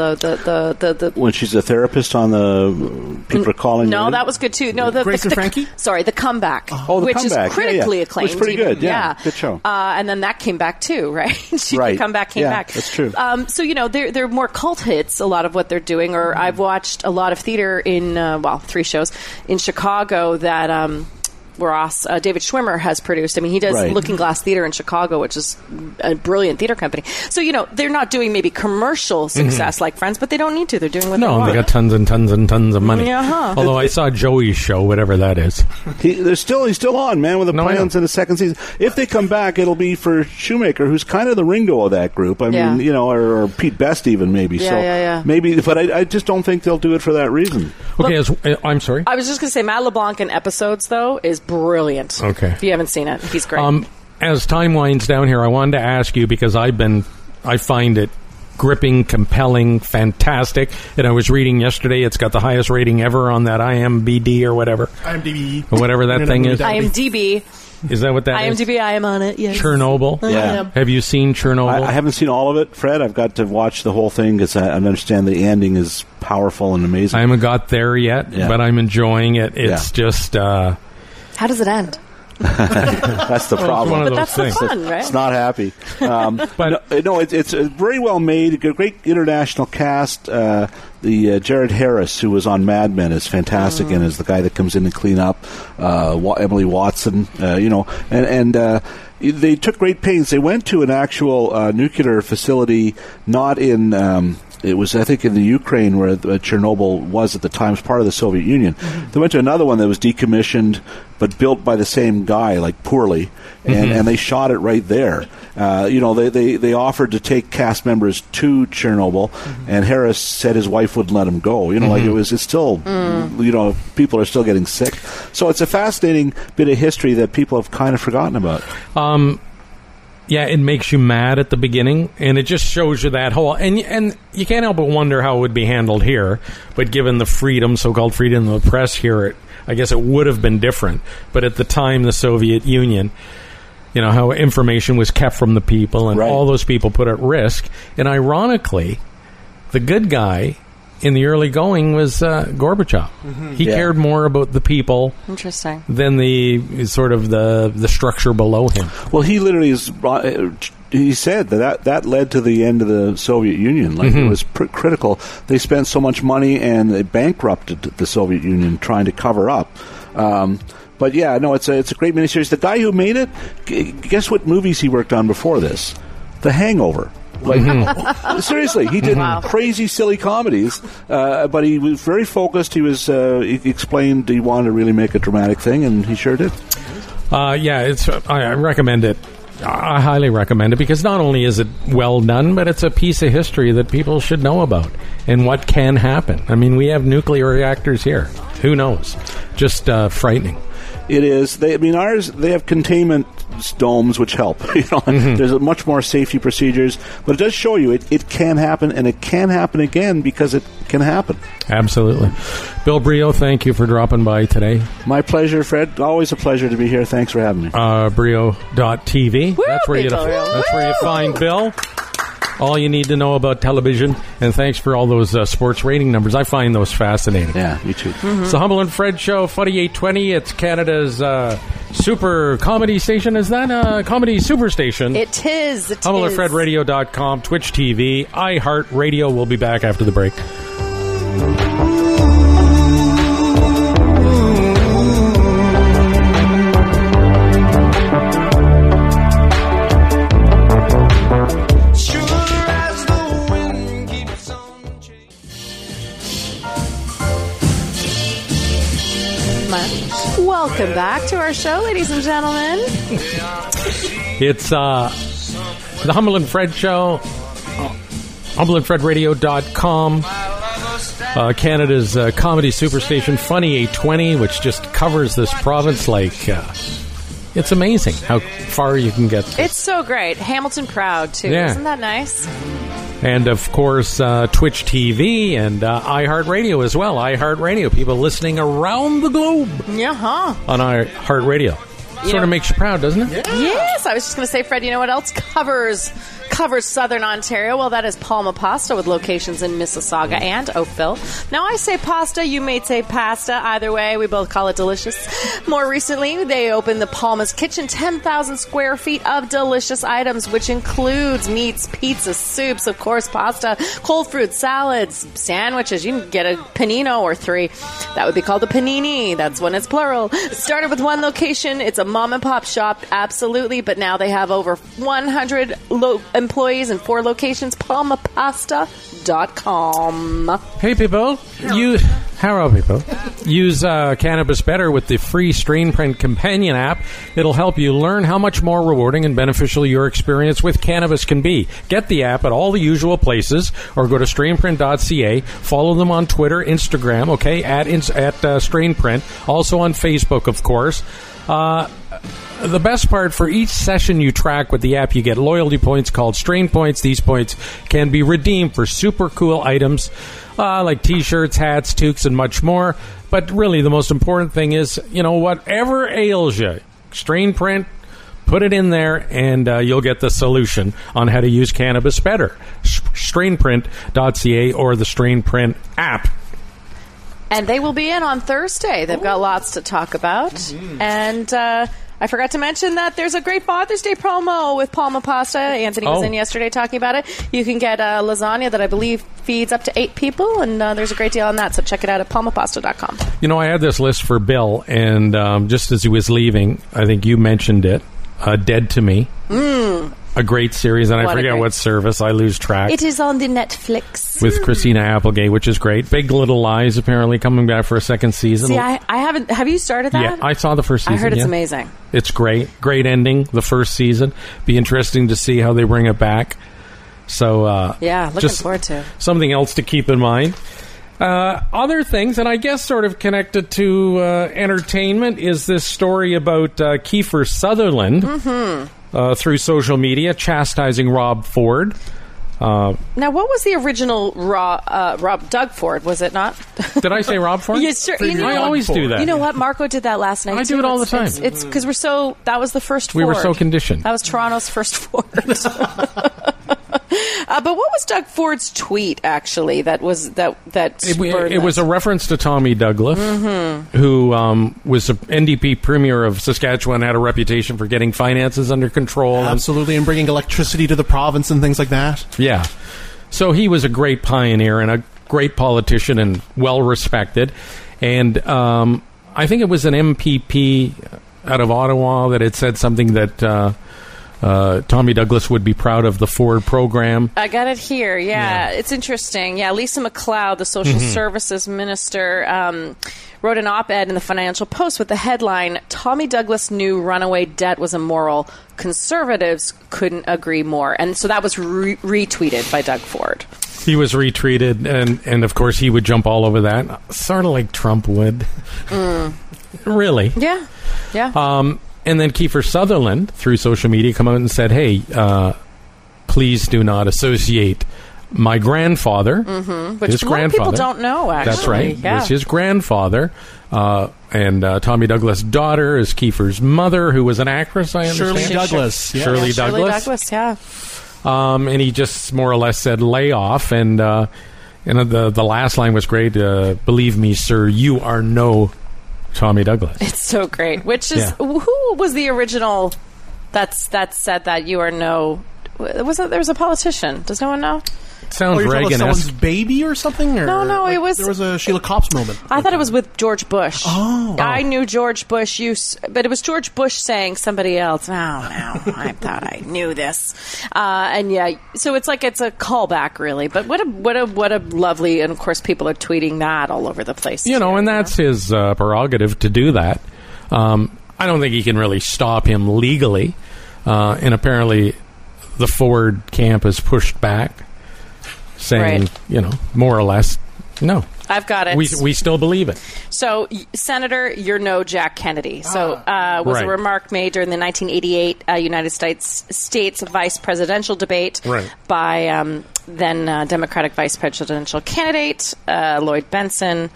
The when she's a therapist on the People Are Calling. No, that was good too. No, Grace and Frankie? Sorry, The Comeback. The which Comeback. is critically acclaimed. It was pretty good. Yeah. Good show. And then that came back too, right? Comeback came back. That's true. So they're more cult hits. A lot of what they're doing. Or I've watched a lot of theater in 3 shows in Chicago that. Ross, David Schwimmer has produced. I mean, he does Looking Glass Theater in Chicago, which is a brilliant theater company. So, they're not doing maybe commercial success like Friends, but they don't need to. They're doing what they want. They got tons and tons and tons of money. Although I saw Joey's show, whatever that is. He's still on, man, with the plans in the second season. If they come back, it'll be for Shoemaker, who's kind of the Ringo of that group. I mean, or Pete Best even, maybe. Maybe, but I just don't think they'll do it for that reason. Okay, I'm sorry. I was just going to say, Matt LeBlanc in Episodes, though, is brilliant. Okay. If you haven't seen it, he's great. As time winds down here, I wanted to ask you, because I find it gripping, compelling, fantastic. And I was reading yesterday, it's got the highest rating ever on that IMDb or whatever. IMDb. Or whatever that thing is. IMDb. Is that what that is? IMDb, I am on it, yes. Chernobyl? Yeah. Have you seen Chernobyl? I haven't seen all of it, Fred. I've got to watch the whole thing because I understand the ending is powerful and amazing. I haven't got there yet, but I'm enjoying it. It's just... How does it end? That's the problem. But that's the fun, right? It's not happy. But it's very well made. A great international cast. The Jared Harris, who was on Mad Men, is fantastic and is the guy that comes in to clean up. Emily Watson, and they took great pains. They went to an actual nuclear facility, not in it was, I think, in the Ukraine where Chernobyl was at the time, was part of the Soviet Union. They went to another one that was decommissioned but built by the same guy, like poorly, and they shot it right there. They offered to take cast members to Chernobyl, and Harris said his wife wouldn't let him go. It's still, people are still getting sick. So it's a fascinating bit of history that people have kind of forgotten about. Yeah, it makes you mad at the beginning, and it just shows you that whole... And you can't help but wonder how it would be handled here, but given the so-called freedom of the press here, I guess it would have been different. But at the time, the Soviet Union, how information was kept from the people, and all those people put at risk. And ironically, the good guy in the early going was Gorbachev. He cared more about the people than the sort of the structure below him. Well, he literally he said that led to the end of the Soviet Union. It was critical. They spent so much money and they bankrupted the Soviet Union trying to cover up. But yeah, no, it's a great miniseries. The guy who made it, guess what movies he worked on before this? The Hangover. Seriously, he did crazy, silly comedies, but he was very focused. He explained he wanted to really make a dramatic thing, and he sure did. I recommend it. I highly recommend it because not only is it well done, but it's a piece of history that people should know about and what can happen. I mean, we have nuclear reactors here. Who knows? Just frightening. It is. They have containment domes, which help. There's much more safety procedures, but it does show you it can happen, and it can happen again because it can happen. Absolutely. Bill Brio, thank you for dropping by today. My pleasure, Fred. Always a pleasure to be here. Thanks for having me. Brio.tv. That's where you find Bill. All you need to know about television, and thanks for all those sports rating numbers. I find those fascinating. Yeah, me too. It's the Humble and Fred Show, Funny 820. It's Canada's super comedy station. Is that a comedy superstation? It is. HumbleandFredRadio.com, Twitch TV, iHeartRadio. We'll be back after the break. Welcome back to our show, ladies and gentlemen. It's the Humble and Fred Show, HumbleandFredRadio.com, Canada's comedy superstation, Funny 820, which just covers this province like... it's amazing how far you can get. It's so great. Hamilton proud, too. Yeah. Isn't that nice? And, of course, Twitch TV and iHeartRadio as well. iHeartRadio, people listening around the globe on iHeartRadio. Sort of makes you proud, doesn't it? Yeah. Yes, I was just going to say, Fred, you know what else covers Southern Ontario? Well, that is Palma Pasta with locations in Mississauga and Oakville. Now, I say pasta, you may say pasta. Either way, we both call it delicious. More recently, they opened the Palma's Kitchen, 10,000 square feet of delicious items, which includes meats, pizzas, soups, of course, pasta, cold fruit, salads, sandwiches. You can get a panino or 3. That would be called a panini. That's when it's plural. Started with one location. It's a mom-and-pop shop, absolutely, but now they have over 100 employees in 4 locations. PalmaPasta.com. Hey, people. Hello, people. Use Cannabis Better with the free Strain Print Companion app. It'll help you learn how much more rewarding and beneficial your experience with cannabis can be. Get the app at all the usual places or go to strainprint.ca. Follow them on Twitter, Instagram, okay, at Strainprint. Also on Facebook, of course. The best part, for each session you track with the app, you get loyalty points called Strain Points. These points can be redeemed for super cool items like T-shirts, hats, toques, and much more. But really, the most important thing is, whatever ails you, Strain Print, put it in there, and you'll get the solution on how to use cannabis better. Strainprint.ca or the Strain Print app. And they will be in on Thursday. They've got lots to talk about. Mm-hmm. And I forgot to mention that there's a great Father's Day promo with Palma Pasta. Anthony was in yesterday talking about it. You can get a lasagna that I believe feeds up to 8 people, and there's a great deal on that. So check it out at palmapasta.com. I had this list for Bill, and just as he was leaving, I think you mentioned it, Dead to Me. a great series, and I What a forget great- what service. I lose track. It is on the Netflix. With Christina Applegate, which is great. Big Little Lies apparently coming back for a second season. See, I haven't. Have you started that? Yeah, I saw the first season. I heard it's yeah. amazing. It's great. Great ending, the first season. Be interesting to see how they bring it back. So, Yeah, looking just forward to. something else to keep in mind. Other things, and I guess sort of connected to entertainment, is this story about Kiefer Sutherland through social media chastising Rob Ford. Now, what was the original Doug Ford? Was it not? Did I say Rob Ford? Yes, sure. You know I what? always do that. You know what? Marco did that last night. I do too. it all the time. It's because we're so. That was the first. We Ford. were so conditioned. That was Toronto's first Ford. But what was Doug Ford's tweet? Actually, that It was a reference to Tommy Douglas, who was a NDP premier of Saskatchewan, had a reputation for getting finances under control. Absolutely, and bringing electricity to the province and things like that. Yeah. So he was a great pioneer and a great politician and well respected. And I think it was an MPP out of Ottawa that had said something that Tommy Douglas would be proud of the Ford program. I got it here. Yeah, it's interesting. Yeah, Lisa MacLeod, the social services minister, wrote an op-ed in the Financial Post with the headline, Tommy Douglas knew runaway debt was immoral. Conservatives couldn't agree more. And so that was retweeted by Doug Ford. He was retweeted, and of course he would jump all over that, sort of like Trump would. Really? Yeah. And then Kiefer Sutherland, through social media, come out and said, hey, please do not associate my grandfather, Which his a lot of grandfather. people don't know, actually. That's right. Yeah. It was his grandfather. And Tommy Douglas' daughter is Kiefer's mother, who was an actress, I understand. Shirley Douglas. Yeah. Shirley Shirley Douglas. Douglas, yeah. And he just more or less said, lay off. And the last line was great. Believe me, sir, you are no Tommy Douglas. It's so great. Which is, who was the original that said that you are no... there was a politician. Does no one know? Sounds you're talking about Reagan-esque. someone's baby or something? Or No, it was- There was a Sheila Copps moment. I thought it was with George Bush. Oh. I knew George Bush, but it was George Bush saying somebody else. Oh, no, I thought I knew this. And yeah, so it's like it's a callback, really. But what a lovely, and of course, people are tweeting that all over the place. You know, and that's his prerogative to do that. I don't think he can really stop him legally. And apparently, the Ford camp has pushed back, saying, more or less, no. I've got it. We still believe it. So, Senator, you're no Jack Kennedy. So, was Right. a remark made during the 1988 United States vice presidential debate by then Democratic vice presidential candidate Lloyd Benson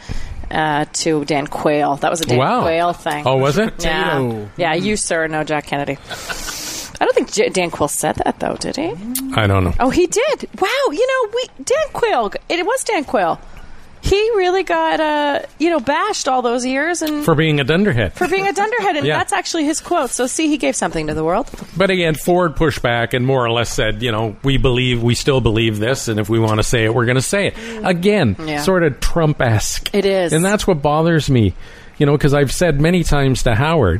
to Dan Quayle. That was a Dan Quayle thing. Oh, was it? Yeah, you, sir, no Jack Kennedy. I don't think Dan Quayle said that, though, did he? I don't know. Oh, he did. Wow, Dan Quayle. It was Dan Quayle. He really got, bashed all those years and For being a dunderhead. and Yeah. that's actually his quote. So, see, he gave something to the world. But again, Ford pushed back and more or less said, we still believe this, and if we want to say it, we're going to say it. Again, sort of Trump-esque. It is. And that's what bothers me, because I've said many times to Howard,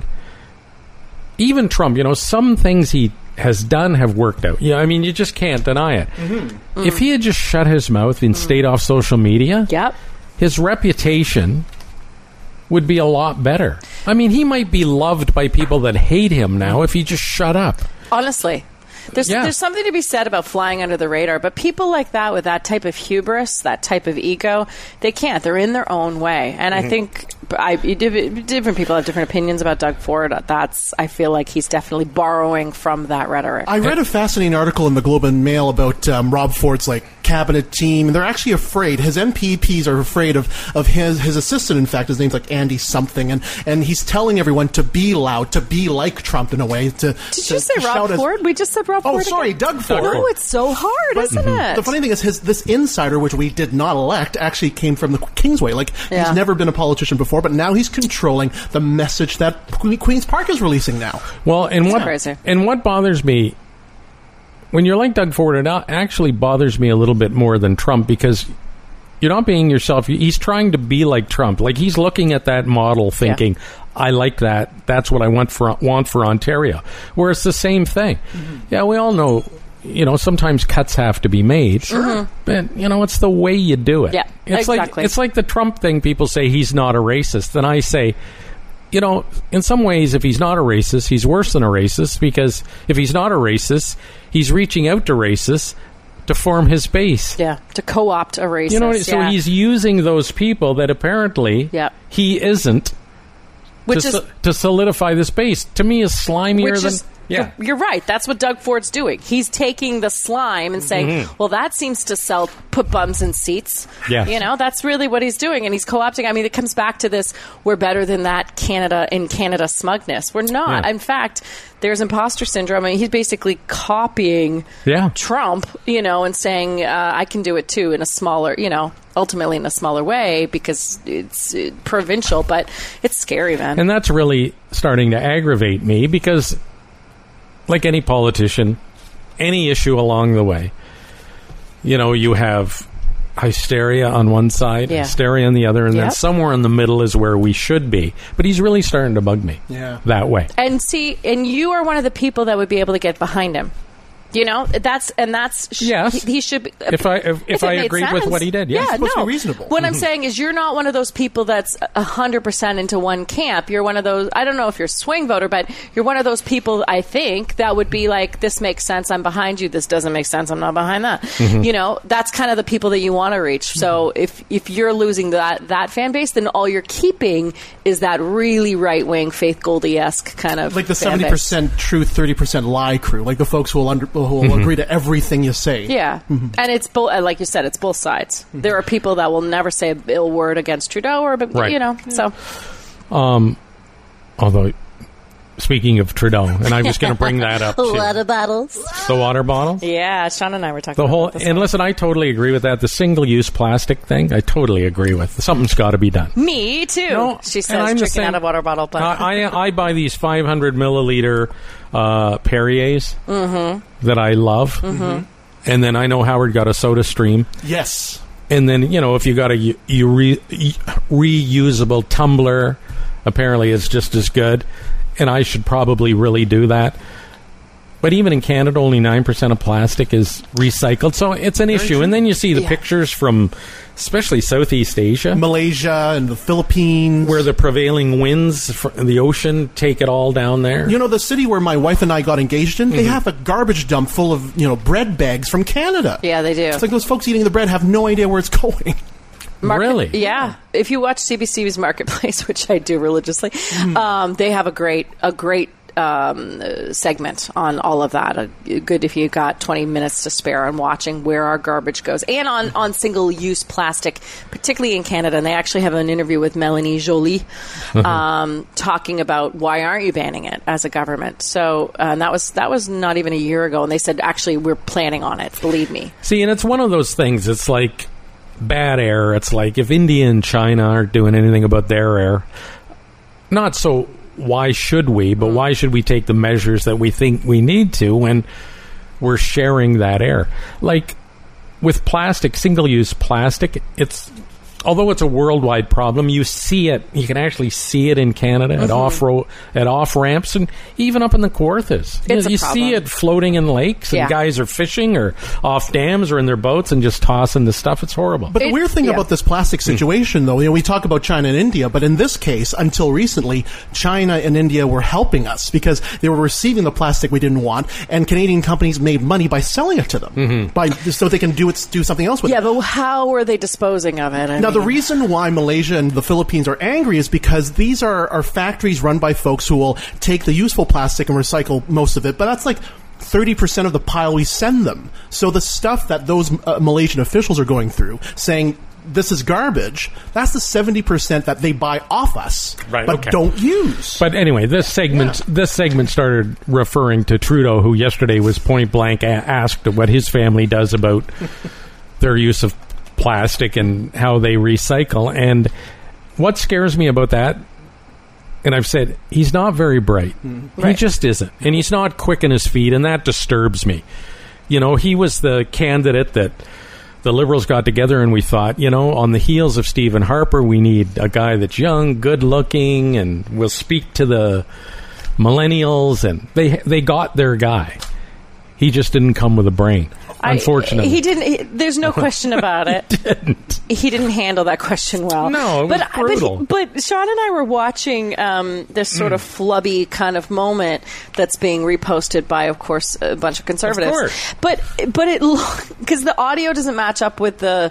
even Trump, some things he has done have worked out. Yeah, I mean, you just can't deny it. If he had just shut his mouth and stayed off social media, his reputation would be a lot better. I mean, he might be loved by people that hate him now if he just shut up. Honestly. There's something to be said about flying under the radar, but people like that with that type of hubris, that type of ego, they can't. They're in their own way. And I think different people have different opinions about Doug Ford. I feel like he's definitely borrowing from that rhetoric. I read a fascinating article in the Globe and Mail about Rob Ford's cabinet team. They're actually afraid. His MPPs are afraid of his assistant. In fact, his name's Andy something, and he's telling everyone to be loud, to be like Trump in a way. Did you say Rob Ford? We just said Rob Ford. Oh, sorry, Doug Ford. No, it's so hard, isn't it? The funny thing is, this insider, which we did not elect, actually came from the Kingsway. He's never been a politician before, but now he's controlling the message that Queen's Park is releasing now. Well, and what bothers me, when you're like Doug Ford, it actually bothers me a little bit more than Trump, because you're not being yourself. He's trying to be like Trump. Like, he's looking at that model thinking, I like that. That's what I want for Ontario. Where it's the same thing. Yeah, we all know, sometimes cuts have to be made. Sure. But, it's the way you do it. Yeah, exactly. It's like the Trump thing. People say he's not a racist. Then I say, in some ways, if he's not a racist, he's worse than a racist, because if he's not a racist, he's reaching out to racists to form his base. Yeah, to co-opt a racist. So he's using those people that apparently he isn't to solidify this base. To me, is slimier than... You're right. That's what Doug Ford's doing. He's taking the slime and saying, well, that seems to put bums in seats. Yeah. That's really what he's doing. And he's co-opting. I mean, it comes back to this, we're better than that Canada smugness. We're not. Yeah. In fact, there's imposter syndrome. I mean, he's basically copying Trump, and saying, I can do it too in a smaller, ultimately in a smaller way, because it's provincial, but it's scary, man. And that's really starting to aggravate me, because... like any politician, any issue along the way, you have hysteria on one side, hysteria on the other, and then somewhere in the middle is where we should be. But he's really starting to bug me that way. And you are one of the people that would be able to get behind him. That's yes. He should be. If I agreed with what he did, it's supposed to be reasonable. What I'm saying is, you're not one of those people that's 100% into one camp. You're one of those. I don't know if you're a swing voter, but you're one of those people, I think, that would be like, this makes sense, I'm behind you. This doesn't make sense, I'm not behind that. That's kind of the people that you want to reach. So if you're losing that fan base, then all you're keeping is that really right wing Faith Goldie-esque kind of, like the 70% truth, 30% lie crew, like the folks who will agree to everything you say. Yeah. And it's like you said, it's both sides. There are people that will never say an ill word against Trudeau, so. Although, speaking of Trudeau, and I'm just going to bring that up. Water bottles. The water bottles? Yeah, Sean and I were talking about this. And listen, I totally agree with that. The single-use plastic thing, I totally agree with. Something's got to be done. Me, too. No, she says, drinking out of water bottle. I buy these 500 milliliter Perriers that I love. And then I know Howard got a Soda Stream. Yes. And then, if you got a reusable tumbler, apparently it's just as good. And I should probably really do that. But even in Canada, only 9% of plastic is recycled. So it's an issue. And then you see the pictures from especially Southeast Asia. Malaysia and the Philippines. Where the prevailing winds from the ocean take it all down there. The city where my wife and I got engaged in, they have a garbage dump full of, bread bags from Canada. Yeah, they do. It's like those folks eating the bread have no idea where it's going. Really? Yeah. If you watch CBC's Marketplace, which I do religiously, they have a great segment on all of that. Good if you got 20 minutes to spare on watching where our garbage goes, and on single-use plastic, particularly in Canada. And they actually have an interview with Melanie Joly talking about why aren't you banning it as a government. So that was not even a year ago, and they said, actually, we're planning on it, believe me. See, and it's one of those things, it's like bad air. It's like if India and China aren't doing anything about their air, not so why should we, but why should we take the measures that we think we need to when we're sharing that air? Like with plastic, single-use plastic, although it's a worldwide problem, you see it. You can actually see it in Canada at off ramps and even up in the Kawarthas. You see it floating in lakes, and guys are fishing or off dams or in their boats and just tossing the stuff. It's horrible. But the weird thing about this plastic situation, though, we talk about China and India, but in this case, until recently, China and India were helping us because they were receiving the plastic we didn't want, and Canadian companies made money by selling it to them, so they can do something else with it. Yeah, but how were they disposing of it? The reason why Malaysia and the Philippines are angry is because these are factories run by folks who will take the useful plastic and recycle most of it, but that's like 30% of the pile we send them. So the stuff that those Malaysian officials are going through, saying this is garbage, that's the 70% that they buy off us, don't use. But anyway, this segment started referring to Trudeau, who yesterday was point blank asked what his family does about their use of plastic and how they recycle. And what scares me about that, and I've said, he's not very bright. He just isn't. And he's not quick in his feet, and that disturbs me. He was the candidate that the Liberals got together and we thought, on the heels of Stephen Harper, we need a guy that's young, good-looking, and will speak to the millennials, and they got their guy. He just didn't come with a brain. Unfortunately, he didn't. There's no question about it. He didn't handle that question well. No, it was brutal. But Sean and I were watching this sort of flubby kind of moment that's being reposted by, of course, a bunch of conservatives. Of course. But it because the audio doesn't match up with the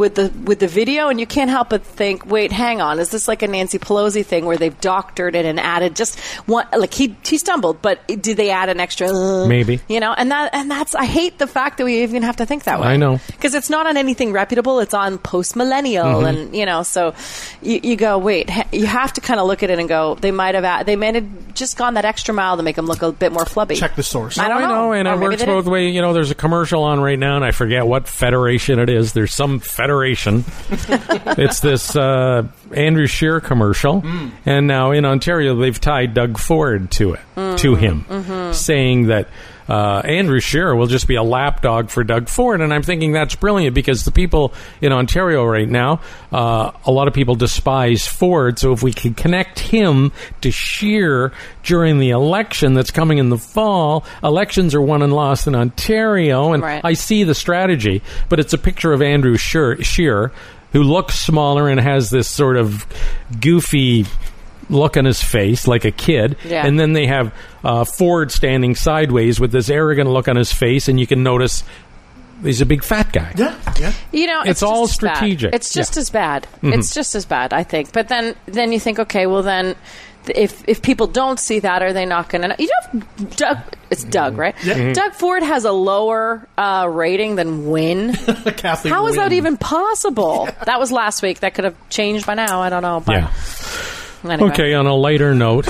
video, and you can't help but think, wait, hang on, is this like a Nancy Pelosi thing where they've doctored it and added just one? Like he stumbled, but did they add an extra? Maybe. And that's I hate the fact that we even have to think that way. I know. Because it's not on anything reputable. It's on post-millennial. And, so you go, wait, you have to kind of look at it and go, they might have just gone that extra mile to make them look a bit more flubby. Check the source. I don't know. And it works both ways. There's a commercial on right now, and I forget what federation it is. There's some federation. It's this Andrew Scheer commercial. And now in Ontario, they've tied Doug Ford to him, saying that Andrew Scheer will just be a lapdog for Doug Ford. And I'm thinking that's brilliant because the people in Ontario right now, a lot of people despise Ford. So if we can connect him to Scheer during the election that's coming in the fall, elections are won and lost in Ontario. And right. I see the strategy, but it's a picture of Andrew Scheer who looks smaller and has this sort of goofy look on his face like a kid, and then they have Ford standing sideways with this arrogant look on his face, and you can notice he's a big fat guy. Yeah. It's all strategic. It's just as bad. It's just as bad, I think. But then you think, okay, well then, if people don't see that, are they not going to? It's Doug, right? Yeah. Doug Ford has a lower rating than Wynne. How is that even possible? Yeah. That was last week. That could have changed by now. I don't know. But anyway. Okay, on a lighter note,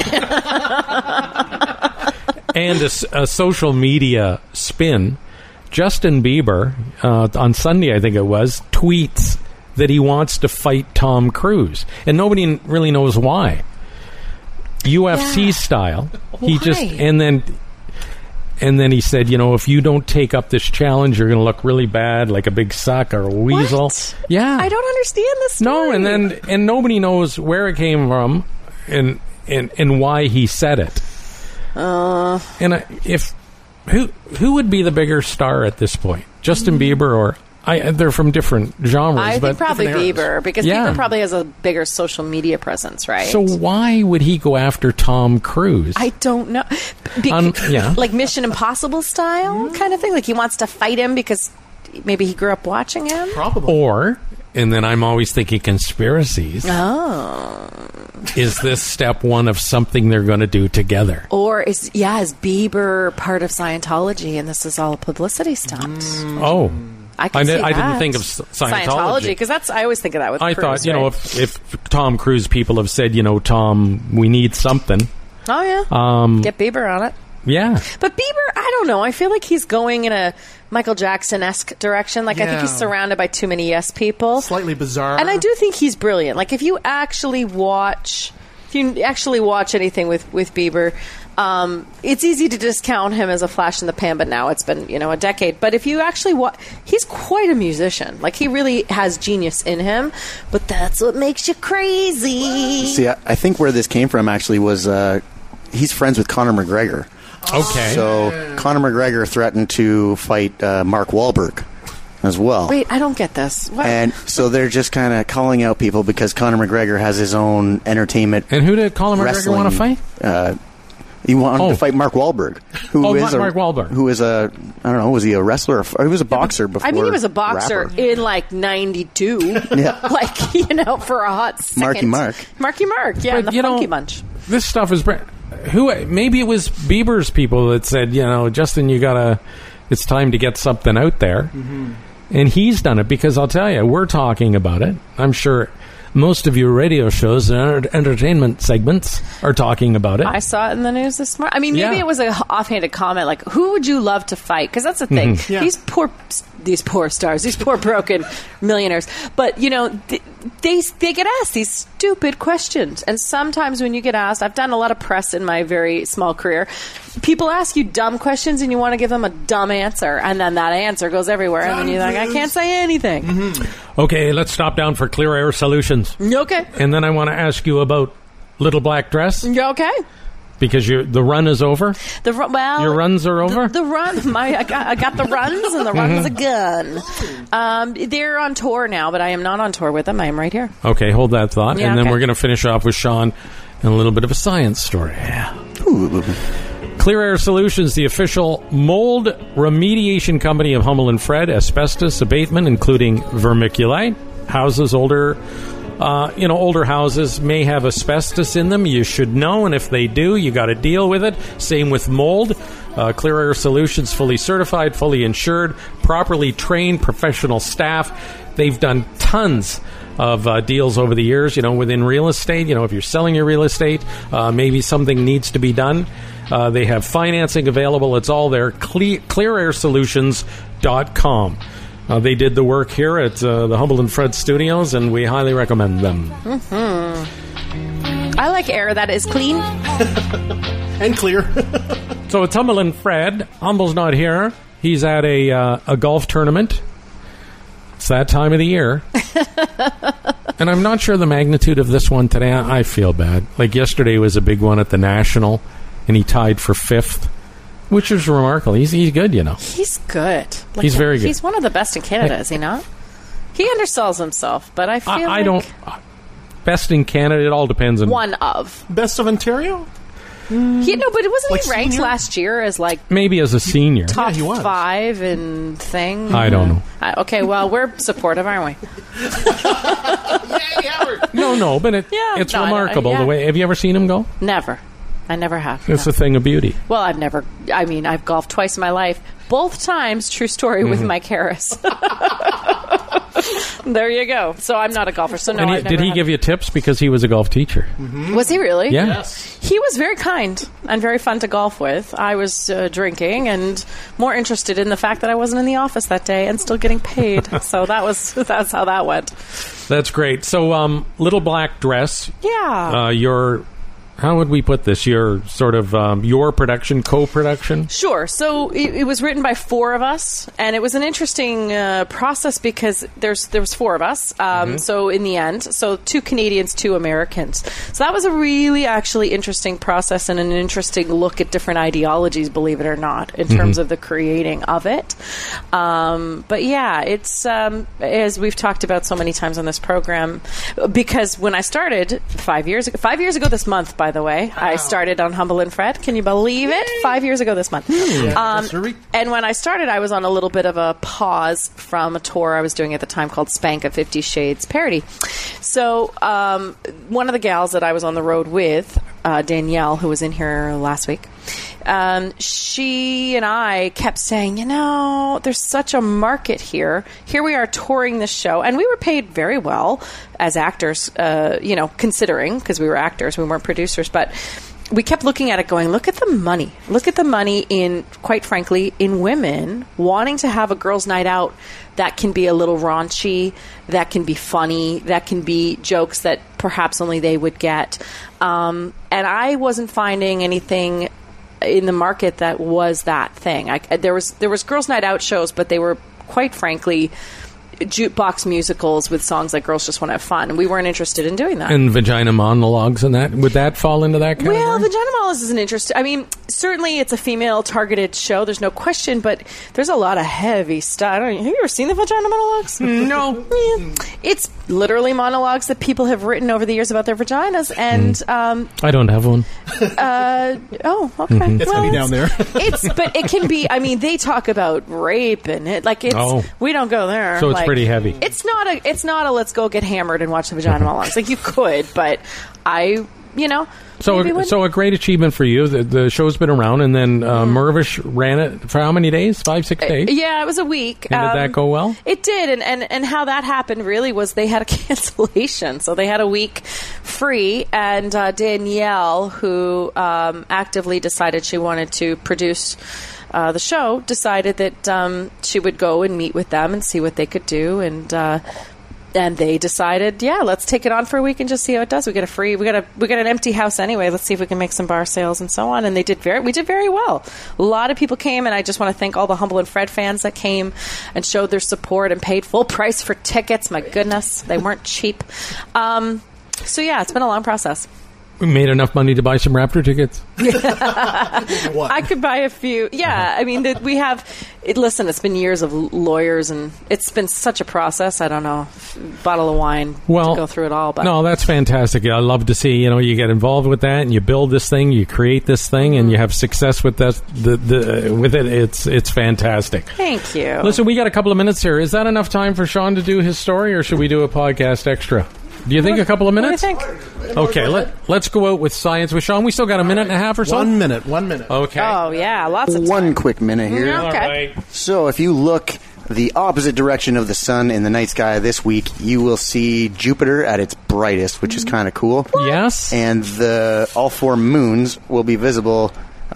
and a social media spin, Justin Bieber, on Sunday, I think it was, tweets that he wants to fight Tom Cruise. And nobody really knows why. UFC style. He just, and then he said, if you don't take up this challenge, you're going to look really bad, like a big suck or a weasel. What? Yeah. I don't understand this story. No, and nobody knows where it came from and why he said it. Who would be the bigger star at this point? Justin Bieber or they're from different genres. I think probably Bieber, because Yeah. Bieber probably has a bigger social media presence, right? So why would he go after Tom Cruise? I don't know. Like Mission Impossible style kind of thing? Like he wants to fight him because maybe he grew up watching him? Probably. And then I'm always thinking conspiracies. Oh. Is this step one of something they're going to do together? Or is Bieber part of Scientology and this is all a publicity stunt? Oh. I didn't think of Scientology. Because I always think of that with I Cruise, thought, right? if Tom Cruise people have said, Tom, we need something. Oh, yeah. Get Bieber on it. Yeah. But Bieber, I don't know. I feel like he's going in a Michael Jackson-esque direction. Like, I think he's surrounded by too many yes people. Slightly bizarre. And I do think he's brilliant. Like, if you actually watch anything with Bieber, it's easy to discount him as a flash in the pan, but now it's been, a decade. But if you actually he's quite a musician. Like, he really has genius in him, but that's what makes you crazy. See, I think where this came from actually was he's friends with Conor McGregor. Okay. So Conor McGregor threatened to fight Mark Wahlberg as well. Wait, I don't get this. What? And so they're just kind of calling out people because Conor McGregor has his own entertainment. And who did Conor McGregor want to fight? He wanted to fight Mark Wahlberg, Mark Wahlberg, who is I don't know, was he a wrestler? Or he was a boxer before. I mean, he was a boxer rapper. in like '92. Yeah, like for a hot second. Marky Mark, yeah, and the Funky Bunch. This stuff is maybe it was Bieber's people that said, Justin, it's time to get something out there, and he's done it because I'll tell you, we're talking about it. I'm sure. Most of your radio shows and entertainment segments are talking about it. I saw it in the news this morning. I mean, maybe it was an offhanded comment, like, who would you love to fight? Because that's the thing. These poor stars, these poor broken millionaires. But, they get asked these stupid questions. And sometimes when you get asked, I've done a lot of press in my very small career, people ask you dumb questions and you want to give them a dumb answer, and then that answer goes everywhere, and then you're like, I can't say anything. Mm-hmm. Okay, let's stop down for Clear Air Solutions. Okay. And then I want to ask you about Little Black Dress. Okay. Because the run is over? Your runs are over? The run. I got the runs, and the run's a gun. They're on tour now, but I am not on tour with them. I am right here. Okay, hold that thought. Yeah, and then okay. we're going to finish off with Sean and a little bit of a science story. Clear Air Solutions, the official mold remediation company of Humble and Fred, asbestos abatement, including vermiculite. Houses older houses may have asbestos in them. You should know, and if they do, you got to deal with it. Same with mold. Clear Air Solutions, fully certified, fully insured, properly trained professional staff. They've done tons of deals over the years, within real estate. If you're selling your real estate, maybe something needs to be done. They have financing available. It's all there. ClearAirSolutions.com. They did the work here at the Humble and Fred Studios, and we highly recommend them. Mm-hmm. I like air that is clean. And clear. So it's Humble and Fred. Humble's not here. He's at a golf tournament. It's that time of the year. And I'm not sure the magnitude of this one today. I feel bad. Like yesterday was a big one at the National, and he tied for 5th. Which is remarkable. He's good, He's good. He's very good. He's one of the best in Canada, is he not? He undersells himself, but I feel I don't... Best in Canada, it all depends on... One of. Best of Ontario? But it wasn't he ranked senior? last year as maybe as a senior. Top 5 in thing? I don't know. Okay, well, we're supportive, aren't we? No, but it's remarkable the way... Have you ever seen him go? Never. I never have. It's a thing of beauty. Well, I've golfed twice in my life. Both times, true story, with Mike Harris. There you go. So I'm not a golfer. So no. Did he give you tips because he was a golf teacher? Mm-hmm. Was he really? Yeah. Yes. He was very kind and very fun to golf with. I was drinking and more interested in the fact that I wasn't in the office that day and still getting paid. So that's how that went. That's great. So Little Black Dress. Yeah. How would we put this? Your sort of your production, co-production? Sure. So it was written by 4 of us, and it was an interesting process because there was 4 of us. So in the end, 2 Canadians, 2 Americans. So that was a really actually interesting process and an interesting look at different ideologies, believe it or not, in terms of the creating of it. But yeah, it's as we've talked about so many times on this program, because when I started 5 years ago this month, by the way, I started on Humble and Fred. Can you believe it? 5 years ago this month. And when I started, I was on a little bit of a pause from a tour I was doing at the time called Spank, a 50 Shades parody. So one of the gals that I was on the road with, Danielle, who was in here last week, she and I kept saying, there's such a market here. Here we are touring this show, and we were paid very well as actors, considering, because we were actors, we weren't producers, but we kept looking at it going, look at the money. Look at the money in, quite frankly, in women wanting to have a girls' night out that can be a little raunchy, that can be funny, that can be jokes that perhaps only they would get. And I wasn't finding anything in the market that was that thing. There was girls' night out shows, but they were, quite frankly, jukebox musicals with songs like Girls Just Want to Have Fun, and we weren't interested in doing that. And vagina monologues and that, would that fall into that category? Well, vagina monologues is an interest. I mean, certainly it's a female-targeted show, there's no question, but there's a lot of heavy stuff. Have you ever seen the vagina monologues? No. Yeah. It's literally monologues that people have written over the years about their vaginas, and... I don't have one. Okay. It's going to be down there. But it can be, I mean, they talk about rape, and we don't go there. So it's pretty heavy. It's not a let's go get hammered and watch the vagina monologues. Like, you could, but So a great achievement for you. The show's been around, and then Mirvish ran it for how many days? 5-6 days? Yeah, it was a week. And did that go well? It did, and how that happened really was they had a cancellation. So they had a week free, and Danielle, who actively decided she wanted to produce the show, decided that she would go and meet with them and see what they could do, and And they decided, let's take it on for a week and just see how it does. We got an empty house anyway. Let's see if we can make some bar sales and so on. And we did very well. A lot of people came, and I just want to thank all the Humble and Fred fans that came and showed their support and paid full price for tickets. My goodness, they weren't cheap. So it's been a long process. We made enough money to buy some Raptor tickets. I could buy a few. Yeah, I mean, we have... Listen, it's been years of lawyers, and it's been such a process. I don't know, bottle of wine to go through it all. But no, that's fantastic. I love to see, you get involved with that, and you build this thing, you create this thing, and you have success with that. With it, it's fantastic. Thank you. Listen, we got a couple of minutes here. Is that enough time for Sean to do his story, or should we do a podcast extra? Do you think a couple of minutes? What do you think? Okay, let's go out with science with Sean. We still got a minute and a half or so? 1 minute. Okay. Oh, yeah, lots of time. One quick minute here. Okay. So if you look the opposite direction of the sun in the night sky this week, you will see Jupiter at its brightest, which is kind of cool. Yes. And all 4 moons will be visible,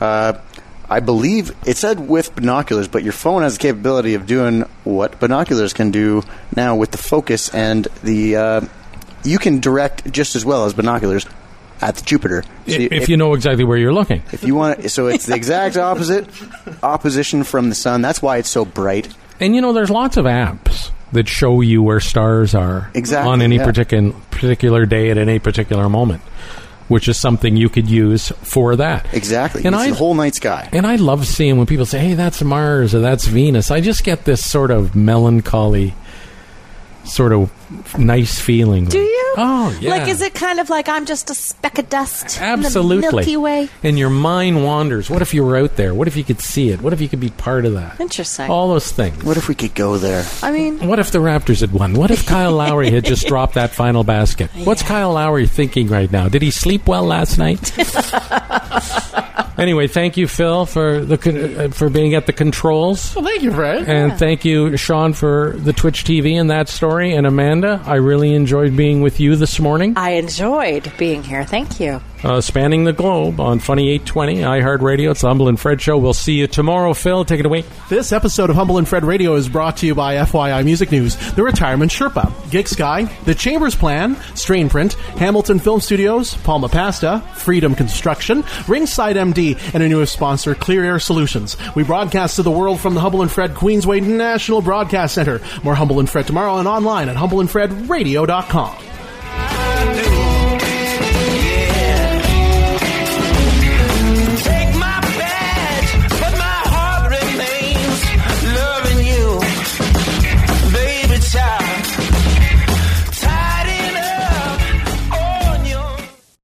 I believe it said with binoculars, but your phone has the capability of doing what binoculars can do now with the focus and the... you can direct just as well as binoculars at the Jupiter. So if you know exactly where you're looking. If you want, so it's the exact opposition from the sun. That's why it's so bright. And there's lots of apps that show you where stars are on any particular day at any particular moment, which is something you could use for that. Exactly. And it's the whole night sky. And I love seeing when people say, hey, that's Mars or that's Venus. I just get this sort of melancholy, sort of nice feeling. Do you? Oh, yeah. Like, is it kind of like I'm just a speck of dust Absolutely. in the Milky Way? And your mind wanders. What if you were out there? What if you could see it? What if you could be part of that? Interesting. All those things. What if we could go there? I mean... What if the Raptors had won? What if Kyle Lowry had just dropped that final basket? Yeah. What's Kyle Lowry thinking right now? Did he sleep well last night? Anyway, thank you, Phil, for being at the controls. Well, thank you, Fred. And thank you, Sean, for the Twitch TV and that story. And Amanda, I really enjoyed being with you this morning. I enjoyed being here. Thank you. Spanning the globe on Funny 820, iHeartRadio. It's the Humble and Fred Show. We'll see you tomorrow. Phil, take it away. This episode of Humble and Fred Radio is brought to you by FYI Music News, The Retirement Sherpa, Gig Sky, The Chambers Plan, Strain Print, Hamilton Film Studios, Palma Pasta, Freedom Construction, Ringside MD, and our newest sponsor, Clear Air Solutions. We broadcast to the world from the Humble and Fred Queensway National Broadcast Center. More Humble and Fred tomorrow and online at humbleandfredradio.com.